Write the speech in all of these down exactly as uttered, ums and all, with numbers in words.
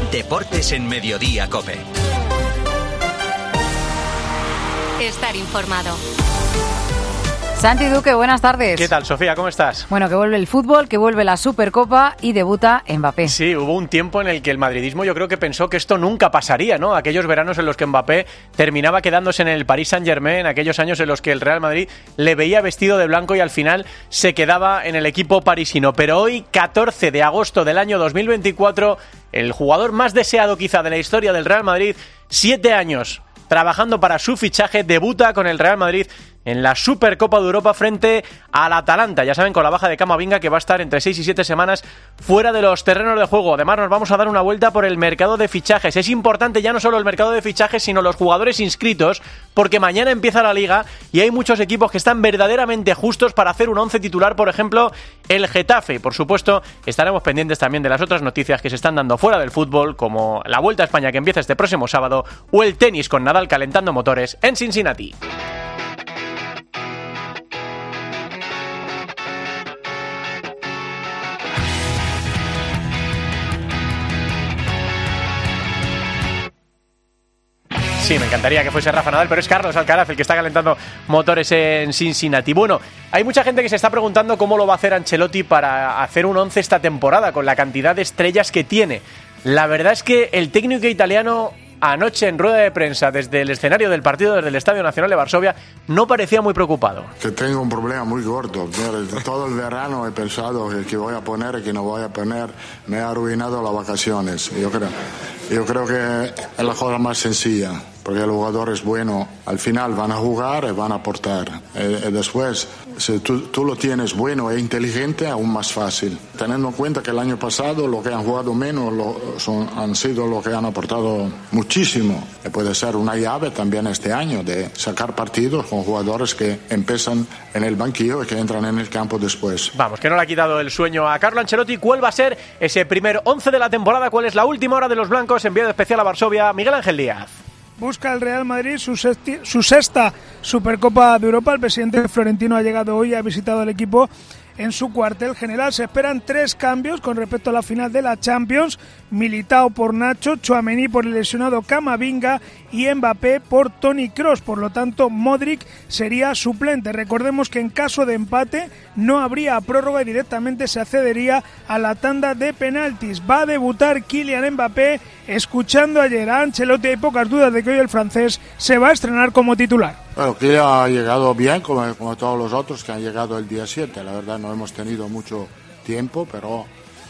Deportes en Mediodía COPE. Estar informado. Santi Duque, buenas tardes. ¿Qué tal, Sofía? ¿Cómo estás? Bueno, que vuelve el fútbol, que vuelve la Supercopa y debuta Mbappé. Sí, hubo un tiempo en el que el madridismo yo creo que pensó que esto nunca pasaría, ¿no? Aquellos veranos en los que Mbappé terminaba quedándose en el Paris Saint-Germain, aquellos años en los que el Real Madrid le veía vestido de blanco y al final se quedaba en el equipo parisino. Pero hoy, catorce de agosto del año dos mil veinticuatro, el jugador más deseado quizá de la historia del Real Madrid, siete años trabajando para su fichaje, debuta con el Real Madrid en la Supercopa de Europa frente al Atalanta. Ya saben, con la baja de Camavinga, que va a estar entre seis y siete semanas fuera de los terrenos de juego. Además, nos vamos a dar una vuelta por el mercado de fichajes. Es importante ya no solo el mercado de fichajes, sino los jugadores inscritos, porque mañana empieza la Liga y hay muchos equipos que están verdaderamente justos para hacer un once titular, por ejemplo, el Getafe. Y, por supuesto, estaremos pendientes también de las otras noticias que se están dando fuera del fútbol, como la Vuelta a España que empieza este próximo sábado, o el tenis con Nadal calentando motores en Cincinnati. Sí, me encantaría que fuese Rafa Nadal, pero es Carlos Alcaraz el que está calentando motores en Cincinnati. Bueno, hay mucha gente que se está preguntando cómo lo va a hacer Ancelotti para hacer un once esta temporada, con la cantidad de estrellas que tiene. La verdad es que el técnico italiano, anoche en rueda de prensa desde el escenario del partido, desde el Estadio Nacional de Varsovia, no parecía muy preocupado. Que tengo un problema muy gordo. Todo el verano he pensado que, que voy a poner y que no voy a poner. Me ha arruinado las vacaciones. Yo creo, yo creo que es la cosa más sencilla, porque el jugador es bueno. Al final van a jugar y van a aportar. Y, y después, si tú, tú lo tienes bueno e inteligente, aún más fácil. Teniendo en cuenta que el año pasado los que han jugado menos lo, son, han sido los que han aportado muchísimo. Y puede ser una llave también este año de sacar partidos con jugadores que empiezan en el banquillo y que entran en el campo después. Vamos, que no le ha quitado el sueño a Carlo Ancelotti. ¿Cuál va a ser ese primer once de la temporada? ¿Cuál es la última hora de los blancos? Enviado especial a Varsovia, Miguel Ángel Díaz. Busca el Real Madrid su, sexti- su sexta Supercopa de Europa. El presidente Florentino ha llegado hoy y ha visitado el equipo en su cuartel general. Se esperan tres cambios con respecto a la final de la Champions: Militao por Nacho, Tchouaméni por el lesionado Camavinga y Mbappé por Toni Kroos. Por lo tanto, Modric sería suplente. Recordemos que en caso de empate no habría prórroga y directamente se accedería a la tanda de penaltis. Va a debutar Kylian Mbappé. Escuchando ayer a Ancelotti, hay pocas dudas de que hoy el francés se va a estrenar como titular. Bueno, que ha llegado bien, como, como todos los otros que han llegado el día siete. La verdad no hemos tenido mucho tiempo, pero,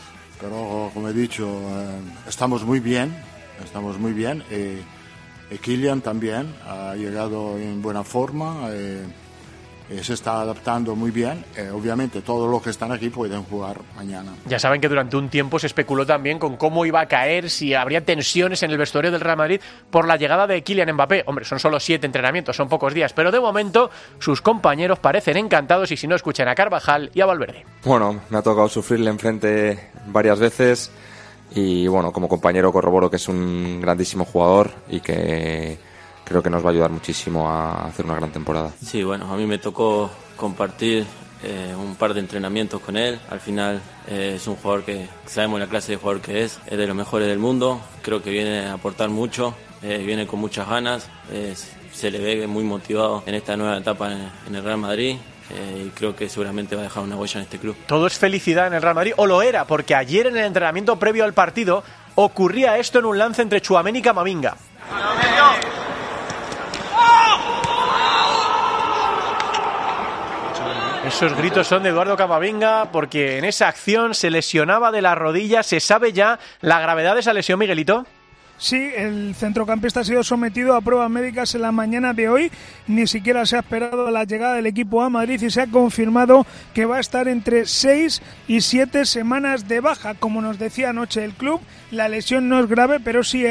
pero como he dicho, eh, estamos muy bien, estamos muy bien. Eh, eh, Kylian también ha llegado en buena forma, eh, eh, se está adaptando muy bien. Eh, obviamente todos los que están aquí pueden jugar mañana. Ya saben que durante un tiempo se especuló también con cómo iba a caer, si habría tensiones en el vestuario del Real Madrid por la llegada de Kylian Mbappé. Hombre, son solo siete entrenamientos, son pocos días, pero de momento sus compañeros parecen encantados, y si no, escuchen a Carvajal y a Valverde. Bueno, me ha tocado sufrirle enfrente varias veces y bueno, como compañero corroboro que es un grandísimo jugador y que creo que nos va a ayudar muchísimo a hacer una gran temporada. Sí, bueno, a mí me tocó compartir eh, un par de entrenamientos con él. Al final eh, es un jugador que sabemos la clase de jugador que es, es de los mejores del mundo. Creo que viene a aportar mucho, eh, viene con muchas ganas, eh, se le ve muy motivado en esta nueva etapa en, en el Real Madrid. Eh, y creo que seguramente va a dejar una huella en este club. ¿Todo es felicidad en el Real Madrid? ¿O lo era? Porque ayer en el entrenamiento previo al partido ocurría esto en un lance entre Tchouaméni y Camavinga. Esos gritos son de Eduardo Camavinga, porque en esa acción se lesionaba de la rodilla. ¿Se sabe ya la gravedad de esa lesión, Miguelito? Sí, el centrocampista ha sido sometido a pruebas médicas en la mañana de hoy. Ni siquiera se ha esperado la llegada del equipo a Madrid y se ha confirmado que va a estar entre seis y siete semanas de baja. Como nos decía anoche el club, la lesión no es grave, pero sí es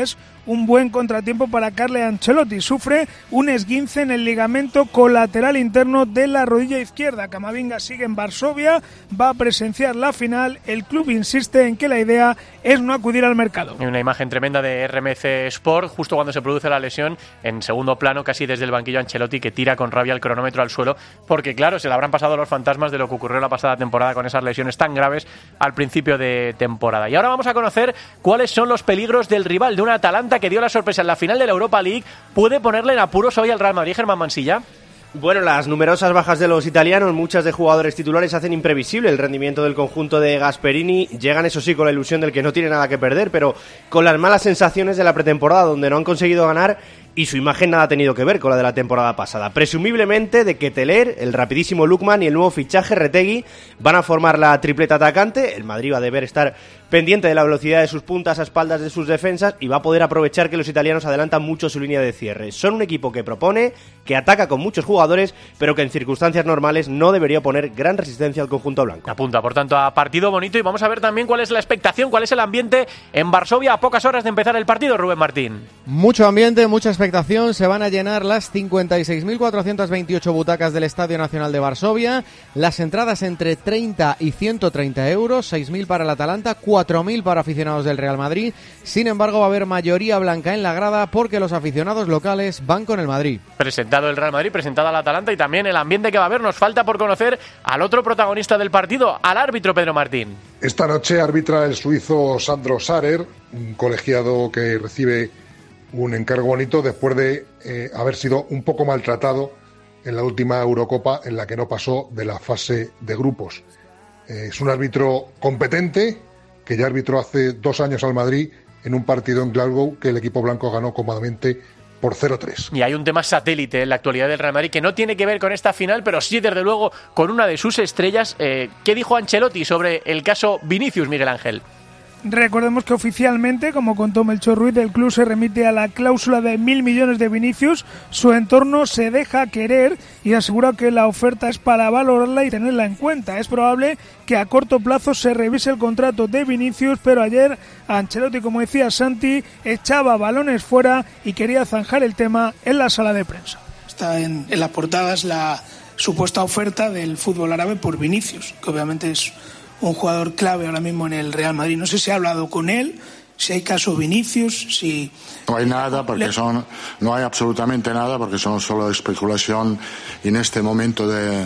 un buen contratiempo para Carlo Ancelotti. Sufre un esguince en el ligamento colateral interno de la rodilla izquierda. Camavinga sigue en Varsovia, va a presenciar la final. El club insiste en que la idea es no acudir al mercado. Hay una imagen tremenda de R M C Sport, justo cuando se produce la lesión, en segundo plano, casi desde el banquillo, Ancelotti, que tira con rabia el cronómetro al suelo, porque claro, se le habrán pasado los fantasmas de lo que ocurrió la pasada temporada con esas lesiones tan graves al principio de temporada. Y ahora vamos a conocer cuáles son los peligros del rival, de un Atalanta que dio la sorpresa en la final de la Europa League. ¿Puede ponerle en apuros hoy al Real Madrid, Germán Mansilla? Bueno, las numerosas bajas de los italianos, muchas de jugadores titulares, hacen imprevisible el rendimiento del conjunto de Gasperini. Llegan, eso sí, con la ilusión del que no tiene nada que perder, pero con las malas sensaciones de la pretemporada, donde no han conseguido ganar, y su imagen nada ha tenido que ver con la de la temporada pasada. Presumiblemente, de Ketelaere, el rapidísimo Lookman y el nuevo fichaje Retegui van a formar la tripleta atacante. El Madrid va a deber estar pendiente de la velocidad de sus puntas a espaldas de sus defensas y va a poder aprovechar que los italianos adelantan mucho su línea de cierre. Son un equipo que propone, que ataca con muchos jugadores, pero que en circunstancias normales no debería poner gran resistencia al conjunto blanco. Apunta, por tanto, a partido bonito, y vamos a ver también cuál es la expectación, cuál es el ambiente en Varsovia a pocas horas de empezar el partido, Rubén Martín. Mucho ambiente, mucha expectación. Se van a llenar las cincuenta y seis mil cuatrocientas veintiocho butacas del Estadio Nacional de Varsovia. Las entradas entre treinta y ciento treinta euros, seis mil para el Atalanta, cuatro mil para aficionados del Real Madrid. Sin embargo, va a haber mayoría blanca en la grada porque los aficionados locales van con el Madrid. Presentado el Real Madrid, presentado al Atalanta, y también el ambiente que va a haber. Nos falta por conocer al otro protagonista del partido, al árbitro Pedro Martín. Esta noche arbitra el suizo Sandro Sarer, un colegiado que recibe un encargo bonito después de eh, haber sido un poco maltratado en la última Eurocopa, en la que no pasó de la fase de grupos. Eh, es un árbitro competente, que ya arbitró hace dos años al Madrid en un partido en Glasgow que el equipo blanco ganó cómodamente por cero tres. Y hay un tema satélite en la actualidad del Real Madrid que no tiene que ver con esta final, pero sí, desde luego, con una de sus estrellas. Eh, ¿Qué dijo Ancelotti sobre el caso Vinicius, Miguel Ángel? Recordemos que oficialmente, como contó Melchor Ruiz, el club se remite a la cláusula de mil millones de Vinicius. Su entorno se deja querer y asegura que la oferta es para valorarla y tenerla en cuenta. Es probable que a corto plazo se revise el contrato de Vinicius, pero ayer Ancelotti, como decía Santi, echaba balones fuera y quería zanjar el tema en la sala de prensa. Está en, en las portadas la supuesta oferta del fútbol árabe por Vinicius, que obviamente es un jugador clave ahora mismo en el Real Madrid. No sé si ha hablado con él, si hay caso Vinicius, si... No hay nada, porque Le... son, no hay absolutamente nada, porque son solo especulación en este momento de,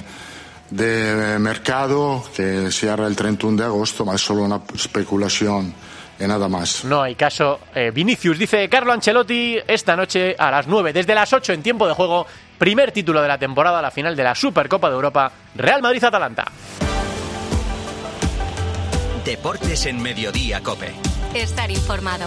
de mercado, que cierra el treinta y uno de agosto, pero es solo una especulación y nada más. No hay caso eh, Vinicius, dice Carlo Ancelotti, esta noche a las nueve, desde las ocho en tiempo de juego, primer título de la temporada, la final de la Supercopa de Europa, Real Madrid-Atalanta. Deportes en Mediodía COPE. Estar informado.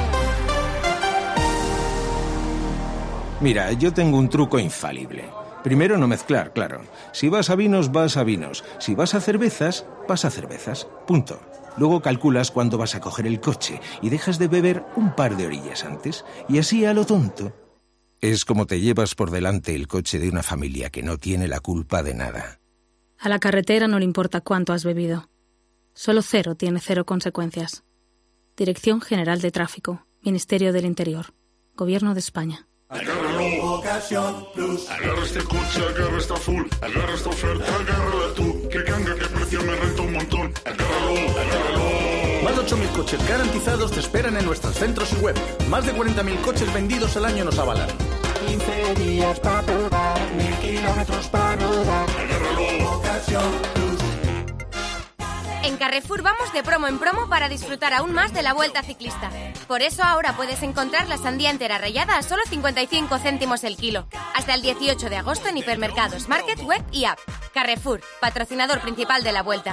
Mira, yo tengo un truco infalible. Primero, no mezclar, claro. Si vas a vinos, vas a vinos. Si vas a cervezas, vas a cervezas. Punto. Luego calculas cuándo vas a coger el coche y dejas de beber un par de orillas antes. Y así a lo tonto. Es como te llevas por delante el coche de una familia que no tiene la culpa de nada. A la carretera no le importa cuánto has bebido. Solo cero tiene cero consecuencias. Dirección General de Tráfico, Ministerio del Interior, Gobierno de España. Agárralo, Ocasión Plus. Agarra este coche, agarra esta full. Agarra esta oferta, agárrala tú. Que canga, que precio me renta un montón. Agárralo, agárralo. Más de ocho mil coches garantizados te esperan en nuestros centros y web. Más de cuarenta mil coches vendidos al año nos avalan. quince días para probar, mil kilómetros para rodar. Agárralo, Ocasión Plus. En Carrefour vamos de promo en promo para disfrutar aún más de la Vuelta Ciclista. Por eso ahora puedes encontrar la sandía entera rallada a solo cincuenta y cinco céntimos el kilo. Hasta el dieciocho de agosto en hipermercados, market, web y app. Carrefour, patrocinador principal de la Vuelta.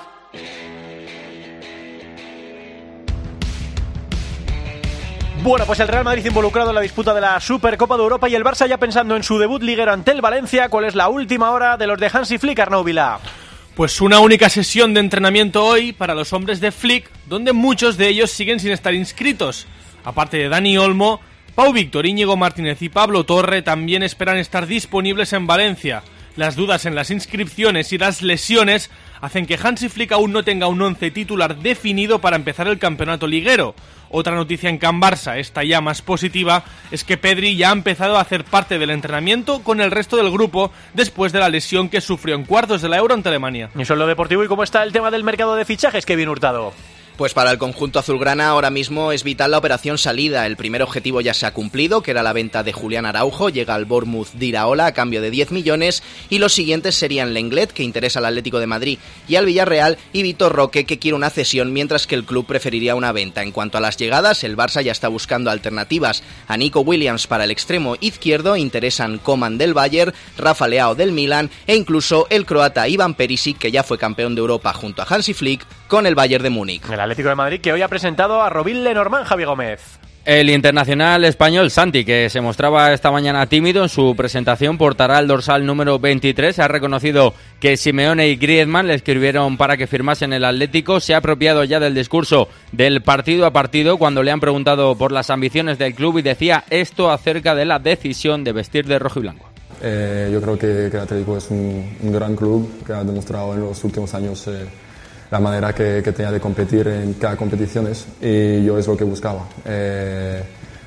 Bueno, pues el Real Madrid involucrado en la disputa de la Supercopa de Europa y el Barça ya pensando en su debut liguero ante el Valencia. ¿Cuál es la última hora de los de Hansi Flick, Arnau Vilá? Pues una única sesión de entrenamiento hoy para los hombres de Flick, donde muchos de ellos siguen sin estar inscritos. Aparte de Dani Olmo, Pau Víctor, Íñigo Martínez y Pablo Torre también esperan estar disponibles en Valencia. Las dudas en las inscripciones y las lesiones hacen que Hansi Flick aún no tenga un once titular definido para empezar el campeonato liguero. Otra noticia en Can Barça, esta ya más positiva, es que Pedri ya ha empezado a hacer parte del entrenamiento con el resto del grupo después de la lesión que sufrió en cuartos de la Euro ante Alemania. Y eso es lo deportivo. ¿Y cómo está el tema del mercado de fichajes, Kevin Hurtado? Pues para el conjunto azulgrana ahora mismo es vital la operación salida. El primer objetivo ya se ha cumplido, que era la venta de Julián Araujo. Llega al Bournemouth de Iraola a cambio de diez millones. Y los siguientes serían Lenglet, que interesa al Atlético de Madrid y al Villarreal, y Vitor Roque, que quiere una cesión, mientras que el club preferiría una venta. En cuanto a las llegadas, el Barça ya está buscando alternativas. A Nico Williams para el extremo izquierdo interesan Coman del Bayern, Rafa Leao del Milan e incluso el croata Ivan Perisic, que ya fue campeón de Europa junto a Hansi Flick con el Bayern de Múnich. El Atlético de Madrid, que hoy ha presentado a Robin Lenormand, Javi Gómez. El internacional español Santi, que se mostraba esta mañana tímido en su presentación, portará el dorsal número veintitrés. Ha reconocido que Simeone y Griezmann le escribieron para que firmase en el Atlético. Se ha apropiado ya del discurso del partido a partido cuando le han preguntado por las ambiciones del club y decía esto acerca de la decisión de vestir de rojo y blanco. Eh, yo creo que, que el Atlético es un, un gran club que ha demostrado en los últimos años eh, la manera que, que tenía de competir en cada competición, y yo es lo que buscaba, eh,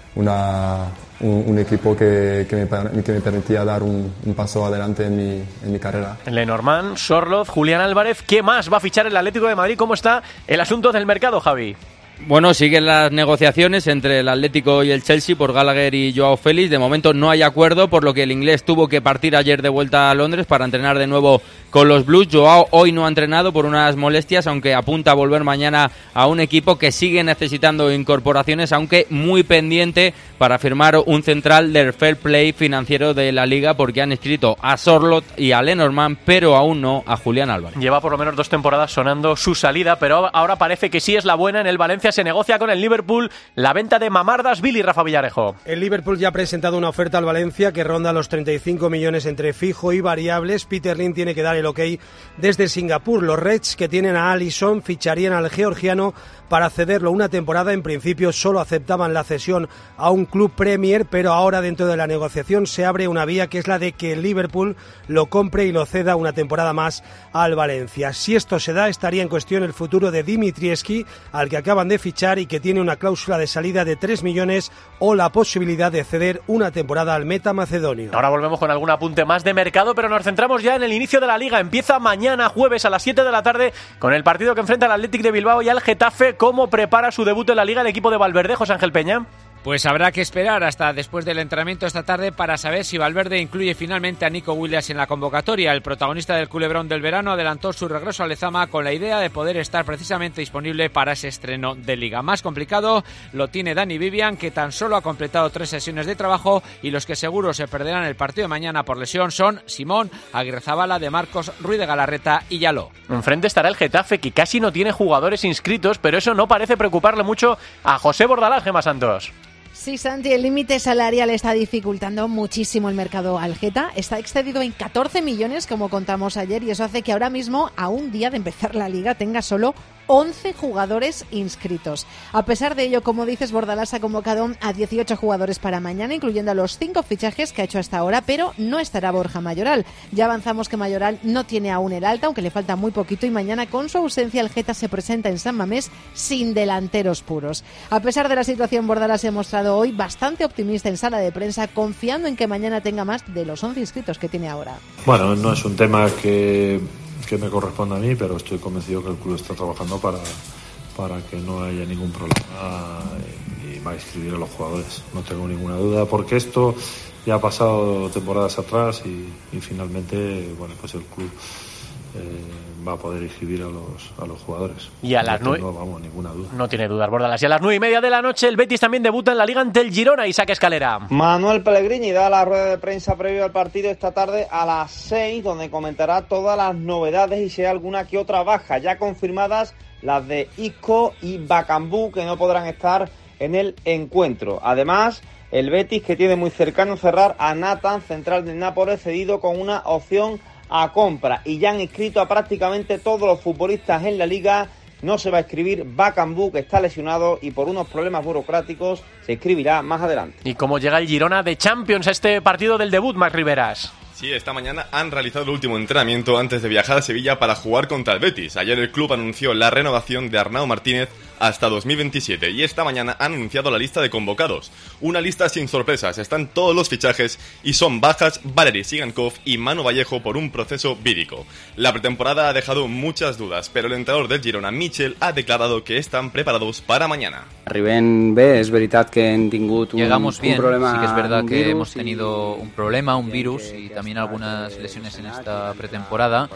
una, un, un equipo que, que, me, que me permitía dar un, un paso adelante en mi, en mi carrera. Lenormand, Sorloz, Julián Álvarez, ¿qué más va a fichar el Atlético de Madrid? ¿Cómo está el asunto del mercado, Javi? Bueno, siguen las negociaciones entre el Atlético y el Chelsea por Gallagher y Joao Félix. De momento no hay acuerdo, por lo que el inglés tuvo que partir ayer de vuelta a Londres para entrenar de nuevo con los Blues. Joao hoy no ha entrenado por unas molestias, aunque apunta a volver mañana a un equipo que sigue necesitando incorporaciones, aunque muy pendiente para firmar un central del fair play financiero de la Liga, porque han inscrito a Sorloth y a Lenormand, pero aún no a Julián Álvarez. Lleva por lo menos dos temporadas sonando su salida, pero ahora parece que sí es la buena. En el Valencia se negocia con el Liverpool la venta de Mamardashvili, Rafa Villarejo. El Liverpool ya ha presentado una oferta al Valencia que ronda los treinta y cinco millones entre fijo y variables. Peter Lim tiene que dar el ok desde Singapur. Los Reds, que tienen a Alisson, ficharían al georgiano para cederlo una temporada. En principio solo aceptaban la cesión a un club Premier, pero ahora dentro de la negociación se abre una vía, que es la de que el Liverpool lo compre y lo ceda una temporada más al Valencia. Si esto se da, estaría en cuestión el futuro de Dimitrievski, al que acaban de fichar y que tiene una cláusula de salida de tres millones, o la posibilidad de ceder una temporada al meta macedonio. Ahora volvemos con algún apunte más de mercado, pero nos centramos ya en el inicio de la Liga. Empieza mañana jueves a las siete de la tarde con el partido que enfrenta al Athletic de Bilbao y al Getafe. ¿Cómo prepara su debut en la Liga el equipo de Valverde, José Ángel Peña? Pues habrá que esperar hasta después del entrenamiento esta tarde para saber si Valverde incluye finalmente a Nico Williams en la convocatoria. El protagonista del culebrón del verano adelantó su regreso a Lezama con la idea de poder estar precisamente disponible para ese estreno de Liga. Más complicado lo tiene Dani Vivian, que tan solo ha completado tres sesiones de trabajo, y los que seguro se perderán el partido de mañana por lesión son Simón, Aguirrezabala, De Marcos, Ruiz de Galarreta y Yaló. Enfrente estará el Getafe, que casi no tiene jugadores inscritos, pero eso no parece preocuparle mucho a José Bordalás, Gemma Santos. Sí, Santi, el límite salarial está dificultando muchísimo el mercado al Geta. Está excedido en catorce millones, como contamos ayer, y eso hace que ahora mismo, a un día de empezar la Liga, tenga solo once jugadores inscritos. A pesar de ello, como dices, Bordalás ha convocado a dieciocho jugadores para mañana, incluyendo a los cinco fichajes que ha hecho hasta ahora, pero no estará Borja Mayoral. Ya avanzamos que Mayoral no tiene aún el alta, aunque le falta muy poquito, y mañana, con su ausencia, el Geta se presenta en San Mamés sin delanteros puros. A pesar de la situación, Bordalás se ha mostrado hoy bastante optimista en sala de prensa, confiando en que mañana tenga más de los once inscritos que tiene ahora. Bueno, no es un tema que, que me corresponda a mí, pero estoy convencido que el club está trabajando para, para que no haya ningún problema y va a inscribir a los jugadores. No tengo ninguna duda, porque esto ya ha pasado temporadas atrás y, y finalmente, bueno, pues el club eh, va a poder inscribir a los, a los jugadores. Y a las no nueve... tengo, vamos, ninguna duda. No tiene dudas, Bordalás. Y a las nueve y media de la noche el Betis también debuta en la Liga ante el Girona. Isaac Escalera. Manuel Pellegrini da la rueda de prensa previo al partido esta tarde a las seis, donde comentará todas las novedades y si hay alguna que otra baja. Ya confirmadas las de Isco y Bakambu, que no podrán estar en el encuentro. Además, el Betis, que tiene muy cercano cerrar a Nathan, central del Nápoles, cedido con una opción a compra, y ya han inscrito a prácticamente todos los futbolistas en la Liga. No se va a escribir Bakambu, que está lesionado y por unos problemas burocráticos se escribirá más adelante. ¿Y cómo llega el Girona de Champions a este partido del debut, Marc Riveras? Sí, esta mañana han realizado el último entrenamiento antes de viajar a Sevilla para jugar contra el Betis. Ayer el club anunció la renovación de Arnau Martínez hasta dos mil veintisiete y esta mañana han anunciado la lista de convocados. Una lista sin sorpresas, están todos los fichajes y son bajas Valery Sigankov y Manu Vallejo por un proceso vírico. La pretemporada ha dejado muchas dudas, pero el entrenador del Girona, Michel, ha declarado que están preparados para mañana. Arribem bé, és veritat que hem tingut un, Llegamos bien, un problema. sí que es verdad que virus hemos tenido un problema, un virus y también algunas lesiones en esta pretemporada,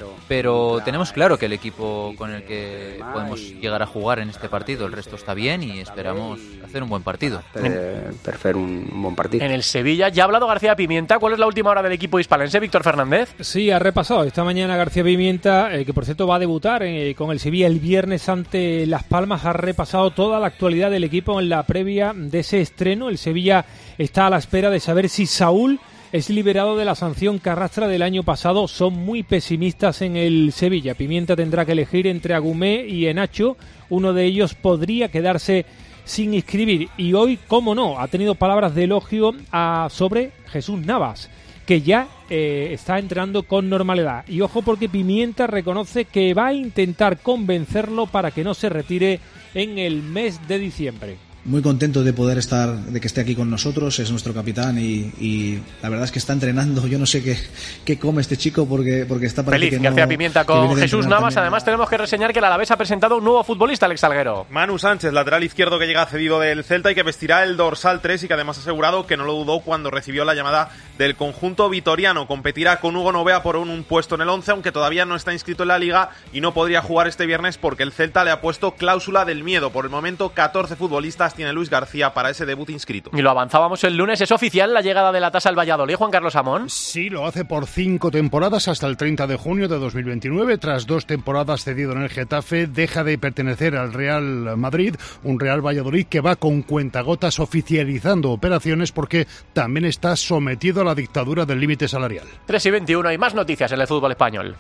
pero tenemos claro que el equipo con el que podemos llegar a jugar en este partido, el resto está bien y esperamos hacer un buen partido. Per, per fer un, un bon partit. En el Sevilla ya ha hablado García Pimienta. ¿Cuál es la última hora del equipo hispalense, Víctor Fernández? Sí, ha repasado esta mañana García Pimienta, eh, que por cierto va a debutar eh, con el Sevilla el viernes ante Las Palmas. Ha repasado toda la actualidad del equipo en la previa de ese estreno. El Sevilla está a la espera de saber si Saúl es liberado de la sanción que arrastra del año pasado. Son muy pesimistas en el Sevilla. Pimienta tendrá que elegir entre Agumé y Enacho. Uno de ellos podría quedarse sin inscribir. Y hoy, cómo no, ha tenido palabras de elogio a, sobre Jesús Navas, que ya eh, está entrando con normalidad. Y ojo, porque Pimienta reconoce que va a intentar convencerlo para que no se retire en el mes de diciembre. Muy contento de poder estar, de que esté aquí con nosotros, es nuestro capitán y, y la verdad es que está entrenando. Yo no sé qué, qué come este chico porque, porque está feliz. Que García no, Pimienta con Jesús Navas. Además tenemos que reseñar que el Alavés ha presentado un nuevo futbolista, Alex Salguero. Manu Sánchez, lateral izquierdo que llega cedido del Celta y que vestirá el dorsal tres y que además ha asegurado que no lo dudó cuando recibió la llamada del conjunto vitoriano. Competirá con Hugo Novea por un, un puesto en el once, aunque todavía no está inscrito en la Liga y no podría jugar este viernes porque el Celta le ha puesto cláusula del miedo. Por el momento catorce futbolistas tiene Luis García para ese debut inscrito. Y lo avanzábamos el lunes, ¿es oficial la llegada de la tasa al Valladolid, Juan Carlos Amón? Sí, lo hace por cinco temporadas hasta el treinta de junio de dos mil veintinueve. Tras dos temporadas cedido en el Getafe, deja de pertenecer al Real Madrid, un Real Valladolid que va con cuentagotas oficializando operaciones porque también está sometido a la dictadura del límite salarial. tres y veintiuno, hay más noticias en el fútbol español.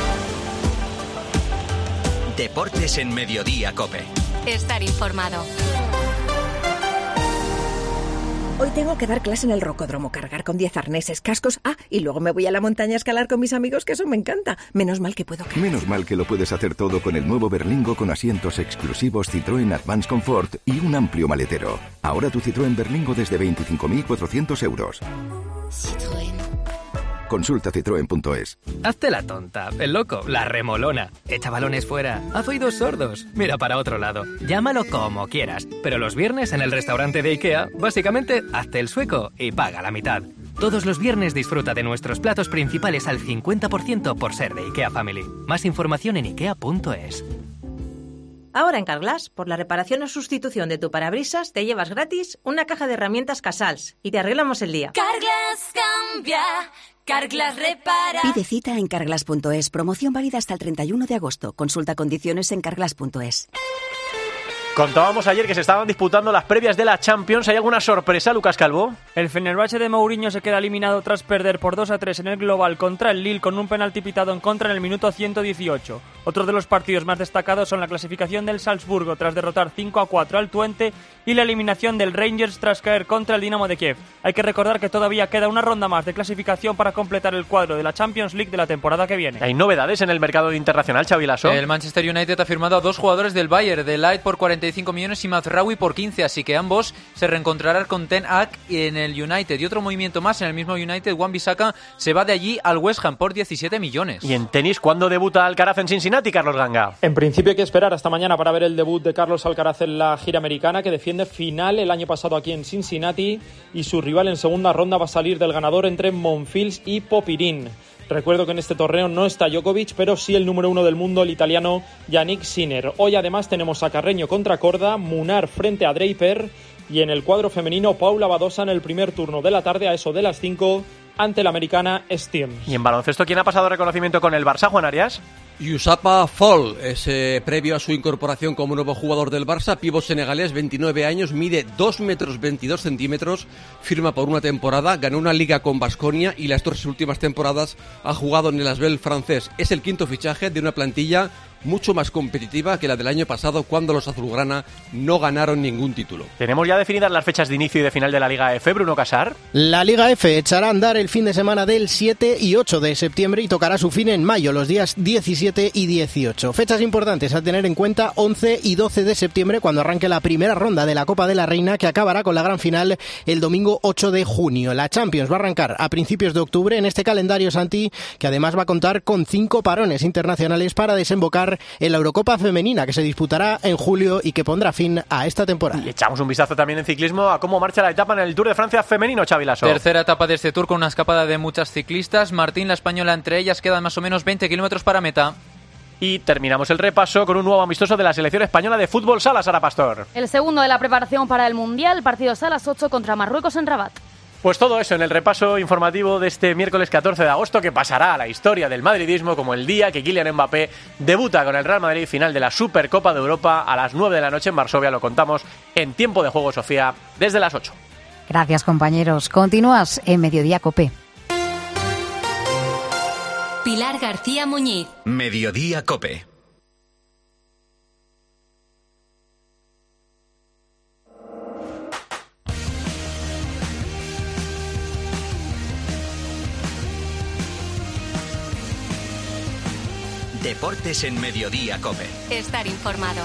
Deportes en Mediodía COPE. Estar informado. Hoy tengo que dar clase en el rocódromo, cargar con diez arneses, cascos. Ah, y luego me voy a la montaña a escalar con mis amigos, que eso me encanta. Menos mal que puedo... Menos mal que lo puedes hacer todo con el nuevo Berlingo con asientos exclusivos Citroën Advance Comfort y un amplio maletero. Ahora tu Citroën Berlingo desde veinticinco mil cuatrocientos euros. Citroën. Consulta citroen punto es. Hazte la tonta, el loco, la remolona. Echa balones fuera, haz oídos sordos, mira para otro lado. Llámalo como quieras, pero los viernes en el restaurante de IKEA, básicamente, hazte el sueco y paga la mitad. Todos los viernes disfruta de nuestros platos principales al cincuenta por ciento por ser de IKEA Family. Más información en ikea punto es. Ahora en Carglass, por la reparación o sustitución de tu parabrisas, te llevas gratis una caja de herramientas Casals y te arreglamos el día. Carglass cambia, Carglass repara. Pide cita en carglass punto es. Promoción válida hasta el treinta y uno de agosto. Consulta condiciones en carglass punto es. Contábamos ayer que se estaban disputando las previas de la Champions. ¿Hay alguna sorpresa, Lucas Calvo? El Fenerbahce de Mourinho se queda eliminado tras perder por dos a tres en el global contra el Lille con un penalti pitado en contra en el minuto ciento dieciocho. Otro de los partidos más destacados son la clasificación del Salzburgo tras derrotar cinco a cuatro al Twente y la eliminación del Rangers tras caer contra el Dinamo de Kiev. Hay que recordar que todavía queda una ronda más de clasificación para completar el cuadro de la Champions League de la temporada que viene. ¿Hay novedades en el mercado internacional, Xavi Lasso? El Manchester United ha firmado a dos jugadores del Bayern, de Ligt por cuarenta y cinco millones y Mazraoui por quince, así que ambos se reencontrarán con Ten Hag en el United. Y otro movimiento más en el mismo United, Wan-Bissaka se va de allí al West Ham por diecisiete millones. ¿Y en tenis cuándo debuta Alcaraz en Cincinnati, Carlos Ganga? En principio hay que esperar hasta mañana para ver el debut de Carlos Alcaraz en la gira americana, que defiende final el año pasado aquí en Cincinnati, y su rival en segunda ronda va a salir del ganador entre Monfils y Popirín. Recuerdo que en este torneo no está Djokovic, pero sí el número uno del mundo, el italiano Yannick Sinner. Hoy además tenemos a Carreño contra Korda, Munar frente a Draper y en el cuadro femenino Paula Badosa en el primer turno de la tarde a eso de las cinco ante la americana Stearns. ¿Y en baloncesto quién ha pasado reconocimiento con el Barça, Juan Arias? Youssoupha Fall es eh, previo a su incorporación como nuevo jugador del Barça, pívot senegalés, veintinueve años, mide dos metros veintidós centímetros, firma por una temporada, ganó una liga con Baskonia y las dos últimas temporadas ha jugado en el Asvel francés. Es el quinto fichaje de una plantilla mucho más competitiva que la del año pasado, cuando los azulgrana no ganaron ningún título. ¿Tenemos ya definidas las fechas de inicio y de final de la Liga F, Bruno Casar? La Liga F echará a andar el fin de semana del siete y ocho de septiembre y tocará su fin en mayo, los días diecisiete y dieciocho. Fechas importantes a tener en cuenta: once y doce de septiembre, cuando arranque la primera ronda de la Copa de la Reina, que acabará con la gran final el domingo ocho de junio. La Champions va a arrancar a principios de octubre en este calendario, Santi, que además va a contar con cinco parones internacionales para desembocar en la Eurocopa femenina, que se disputará en julio y que pondrá fin a esta temporada. Y echamos un vistazo también en ciclismo a cómo marcha la etapa en el Tour de Francia femenino, Xavi Lasso. Tercera etapa de este Tour con una escapada de muchas ciclistas. Martín, la española, entre ellas quedan más o menos veinte kilómetros para meta. Y terminamos el repaso con un nuevo amistoso de la selección española de fútbol sala, Sara Pastor. El segundo de la preparación para el Mundial, partidos a las ocho contra Marruecos en Rabat. Pues todo eso en el repaso informativo de este miércoles catorce de agosto, que pasará a la historia del madridismo como el día que Kylian Mbappé debuta con el Real Madrid, final de la Supercopa de Europa a las nueve de la noche en Varsovia. Lo contamos en Tiempo de Juego, Sofía, desde las ocho. Gracias, compañeros. Continúas en Mediodía Cope. Pilar García Muñiz. Mediodía Cope. Deportes en Mediodía Cope. Estar informado.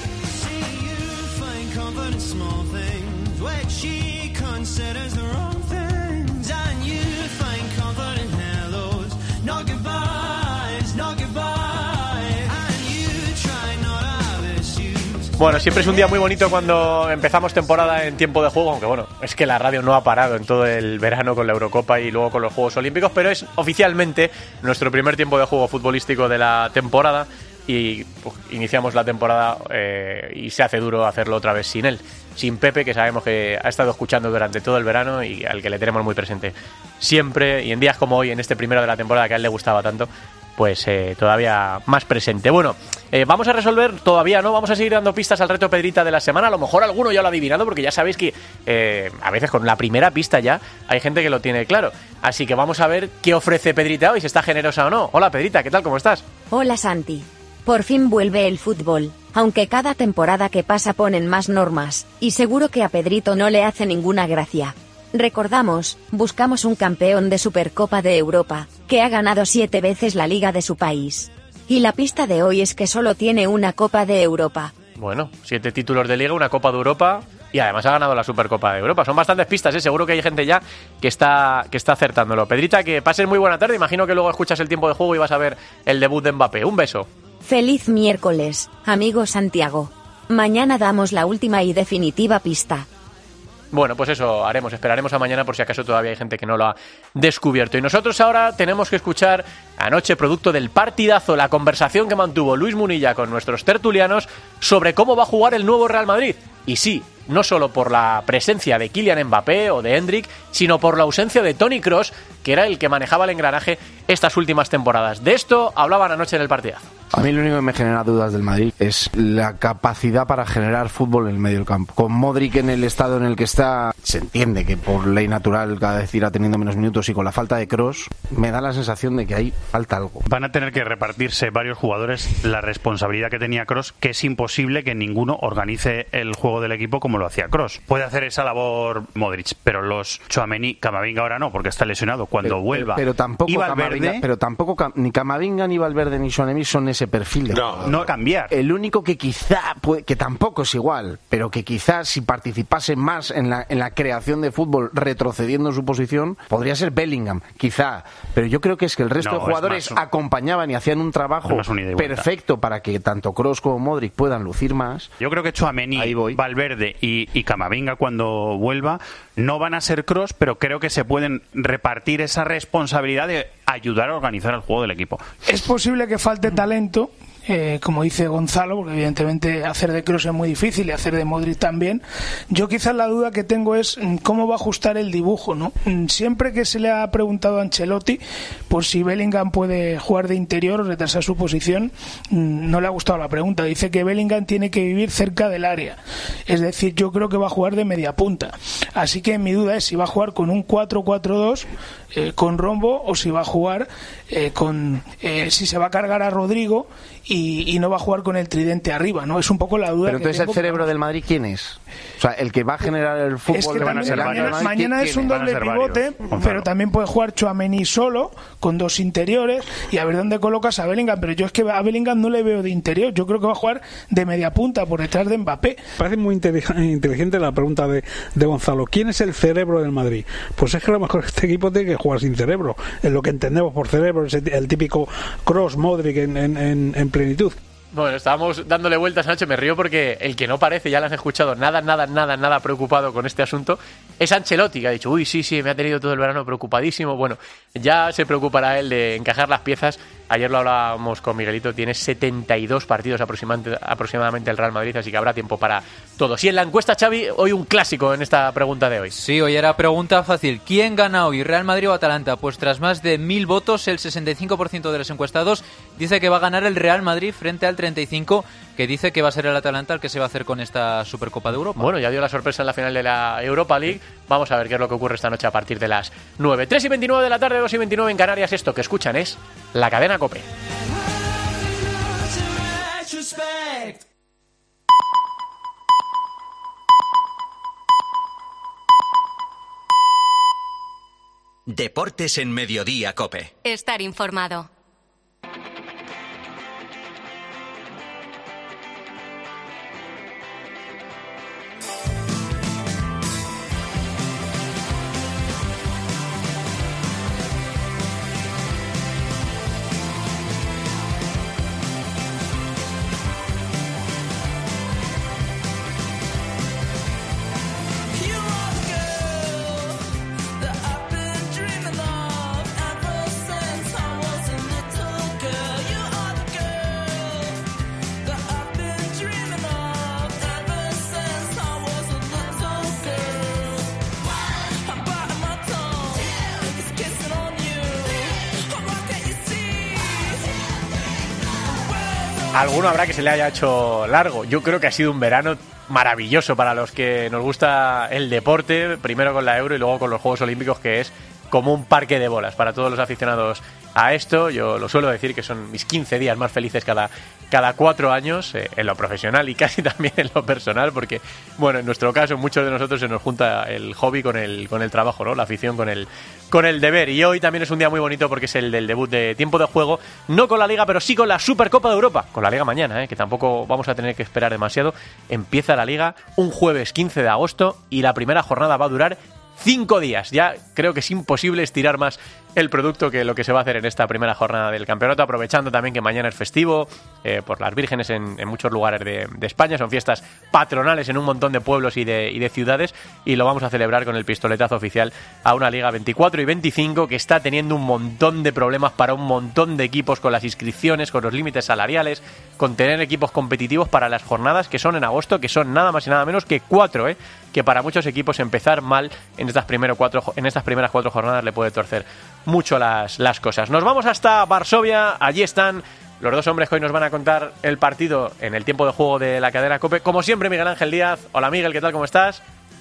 Bueno, siempre es un día muy bonito cuando empezamos temporada en Tiempo de Juego, aunque bueno, es que la radio no ha parado en todo el verano con la Eurocopa y luego con los Juegos Olímpicos, pero es oficialmente nuestro primer Tiempo de Juego futbolístico de la temporada y pues, iniciamos la temporada eh, y se hace duro hacerlo otra vez sin él, sin Pepe, que sabemos que ha estado escuchando durante todo el verano y al que le tenemos muy presente siempre, y en días como hoy, en este primero de la temporada que a él le gustaba tanto, pues eh, todavía más presente. Bueno, eh, vamos a resolver, todavía no, vamos a seguir dando pistas al reto Pedrita de la semana. A lo mejor alguno ya lo ha adivinado, porque ya sabéis que eh, a veces con la primera pista ya hay gente que lo tiene claro. Así que vamos a ver qué ofrece Pedrita hoy, si está generosa o no. Hola Pedrita, ¿qué tal? ¿Cómo estás? Hola Santi. Por fin vuelve el fútbol, aunque cada temporada que pasa ponen más normas, y seguro que a Pedrito no le hace ninguna gracia. Recordamos, buscamos un campeón de Supercopa de Europa, que ha ganado siete veces la liga de su país. Y la pista de hoy es que solo tiene una Copa de Europa. Bueno, siete títulos de liga, una Copa de Europa y además ha ganado la Supercopa de Europa. Son bastantes pistas, ¿eh? Seguro que hay gente ya que está, que está acertándolo. Pedrita, que pases muy buena tarde. Imagino que luego escuchas el Tiempo de Juego y vas a ver el debut de Mbappé. Un beso. Feliz miércoles, amigo Santiago. Mañana damos la última y definitiva pista. Bueno, pues eso haremos, esperaremos a mañana por si acaso todavía hay gente que no lo ha descubierto. Y nosotros ahora tenemos que escuchar anoche, producto del partidazo, la conversación que mantuvo Luis Munilla con nuestros tertulianos sobre cómo va a jugar el nuevo Real Madrid. Y sí, no solo por la presencia de Kylian Mbappé o de Endrick, sino por la ausencia de Toni Kroos, que era el que manejaba el engranaje estas últimas temporadas. De esto hablaban anoche en el partidazo. A mí lo único que me genera dudas del Madrid es la capacidad para generar fútbol en el medio del campo. Con Modric en el estado en el que está, se entiende que por ley natural cada vez irá teniendo menos minutos, y con la falta de Kroos me da la sensación de que ahí falta algo. Van a tener que repartirse varios jugadores la responsabilidad que tenía Kroos, que es imposible que ninguno organice el juego del equipo como lo hacía Kroos. Puede hacer esa labor Modric, pero los Tchouaméni, Camavinga ahora no, porque está lesionado. Cuando pero, vuelva, pero, pero tampoco y Valverde, Camavinga, pero tampoco ni Camavinga ni Valverde ni Tchouaméni son ese perfil de no, jugador. No cambiar. El único que quizá, puede, que tampoco es igual, pero que quizás si participase más en la, en la creación de fútbol retrocediendo en su posición, podría ser Bellingham, quizá. Pero yo creo que es que el resto no, de jugadores un... acompañaban y hacían un trabajo perfecto para que tanto Kroos como Modric puedan lucir más. Yo creo que Tchouaméni, Valverde y, y Camavinga cuando vuelva no van a ser Kroos, pero creo que se pueden repartir esa responsabilidad de ayudar a organizar el juego del equipo. Es posible que falte talento, eh, como dice Gonzalo, porque evidentemente hacer de Kroos es muy difícil y hacer de Modric también. Yo quizás la duda que tengo es cómo va a ajustar el dibujo, ¿no? Siempre que se le ha preguntado a Ancelotti por si Bellingham puede jugar de interior o retrasar su posición, no le ha gustado la pregunta. Dice que Bellingham tiene que vivir cerca del área, es decir, yo creo que va a jugar de media punta. Así que mi duda es si va a jugar con un cuatro cuatro dos eh, con rombo o si va a jugar eh, con eh, si se va a cargar a Rodrigo y, y no va a jugar con el tridente arriba, ¿no? Es un poco la duda. Pero entonces que tengo, el cerebro pero... del Madrid, ¿quién es? O sea, el que va a generar el fútbol. Es que de también, mañana, Madrid, mañana es un doble pivote, varios, pero también puede jugar Tchouaméni solo con dos interiores y a ver dónde colocas a Bellingham. Pero yo es que a Bellingham no le veo de interior. Yo creo que va a jugar de media punta por detrás de Mbappé. Parece muy inteligente la pregunta de, de Gonzalo. ¿Quién es el cerebro del Madrid? Pues es que a lo mejor este equipo tiene que jugar sin cerebro. Es lo que entendemos por cerebro, es el típico Kroos, Modric en, en, en, en plenitud. Bueno, estábamos dándole vueltas, Nacho, me río porque el que no parece, ya lo has escuchado, nada, nada, nada, nada preocupado con este asunto, es Ancelotti, que ha dicho, uy, sí, sí, me ha tenido todo el verano preocupadísimo. Bueno, ya se preocupará él de encajar las piezas. Ayer lo hablábamos con Miguelito, tiene setenta y dos partidos aproximadamente, aproximadamente el Real Madrid, así que habrá tiempo para todos. Y en la encuesta, Xavi, hoy un clásico en esta pregunta de hoy. Sí, hoy era pregunta fácil. ¿Quién gana hoy, Real Madrid o Atalanta? Pues tras más de mil votos, el sesenta y cinco por ciento de los encuestados dice que va a ganar el Real Madrid frente al treinta y cinco por ciento que dice que va a ser el Atalanta el que se va a hacer con esta Supercopa de Europa. Bueno, ya dio la sorpresa en la final de la Europa League. Vamos a ver qué es lo que ocurre esta noche a partir de las nueve. tres y veintinueve de la tarde, dos y veintinueve en Canarias. Esto que escuchan es la cadena COPE. Deportes en Mediodía COPE. Estar informado. Alguno habrá que se le haya hecho largo. Yo creo que ha sido un verano maravilloso para los que nos gusta el deporte, primero con la Euro y luego con los Juegos Olímpicos, que es como un parque de bolas para todos los aficionados a esto. Yo lo suelo decir que son mis quince días más felices cada, cada cuatro años, eh, en lo profesional y casi también en lo personal, porque, bueno, en nuestro caso, muchos de nosotros se nos junta el hobby con el, con el trabajo, ¿no? La afición con el, con el deber. Y hoy también es un día muy bonito porque es el del debut de tiempo de juego, no con la Liga, pero sí con la Supercopa de Europa, con la Liga mañana, ¿eh? Que tampoco vamos a tener que esperar demasiado. Empieza la Liga un jueves quince de agosto y la primera jornada va a durar Cinco días. Ya creo que es imposible estirar más el producto que lo que se va a hacer en esta primera jornada del campeonato, aprovechando también que mañana es festivo eh, por las vírgenes en, en muchos lugares de, de España. Son fiestas patronales en un montón de pueblos y de, y de ciudades, y lo vamos a celebrar con el pistoletazo oficial a una Liga veinticuatro y veinticinco que está teniendo un montón de problemas para un montón de equipos con las inscripciones, con los límites salariales, con tener equipos competitivos para las jornadas que son en agosto, que son nada más y nada menos que cuatro, ¿eh? que para muchos equipos empezar mal en estas, primero cuatro, en estas primeras cuatro jornadas le puede torcer mucho las, las cosas. Nos vamos hasta Varsovia, allí están los dos hombres que hoy nos van a contar el partido en el tiempo de juego de la cadena COPE. Como siempre, Miguel Ángel Díaz. Hola Miguel, ¿qué tal? ¿Cómo estás?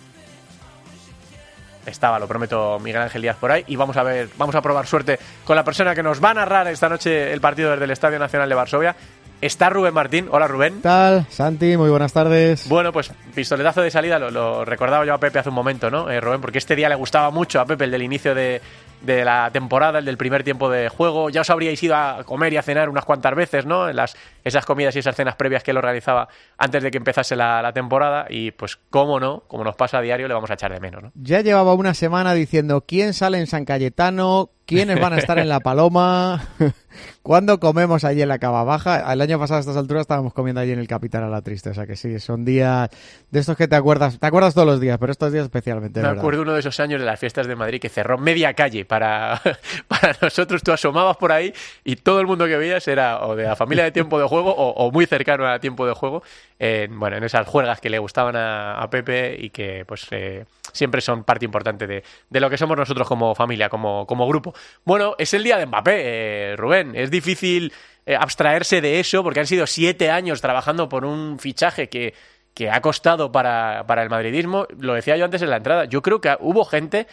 Estaba, lo prometo, Miguel Ángel Díaz por ahí, y vamos a ver, vamos a probar suerte con la persona que nos va a narrar esta noche el partido desde el Estadio Nacional de Varsovia. Está Rubén Martín. Hola, Rubén. ¿Qué tal, Santi? Muy buenas tardes. Bueno, pues pistoletazo de salida, lo, lo recordaba yo a Pepe hace un momento, ¿no, eh, Rubén? Porque este día le gustaba mucho a Pepe, el del inicio de, de la temporada, el del primer tiempo de juego. Ya os habríais ido a comer y a cenar unas cuantas veces, ¿no? En las, esas comidas y esas cenas previas que él organizaba antes de que empezase la, la temporada. Y pues, cómo no, como nos pasa a diario, le vamos a echar de menos, ¿no? Ya llevaba una semana diciendo quién sale en San Cayetano, quiénes van a estar en La Paloma, cuándo comemos allí en la Cava Baja. El año pasado a estas alturas estábamos comiendo allí en el Capital a la Triste, o sea que sí, son días de estos que te acuerdas, te acuerdas todos los días, pero estos días especialmente. Me ¿verdad? acuerdo uno de esos años de las fiestas de Madrid que cerró media calle para, para nosotros. Tú asomabas por ahí y todo el mundo que veías era o de la familia de tiempo de juego o, o muy cercano a tiempo de juego, eh, bueno, en esas juergas que le gustaban a, a Pepe y que pues eh, siempre son parte importante de, de lo que somos nosotros como familia, como, como grupo. Bueno, es el día de Mbappé, eh, Rubén. Es difícil eh, abstraerse de eso porque han sido siete años trabajando por un fichaje que, que ha costado para, para el madridismo. Lo decía yo antes en la entrada. Yo creo que hubo gente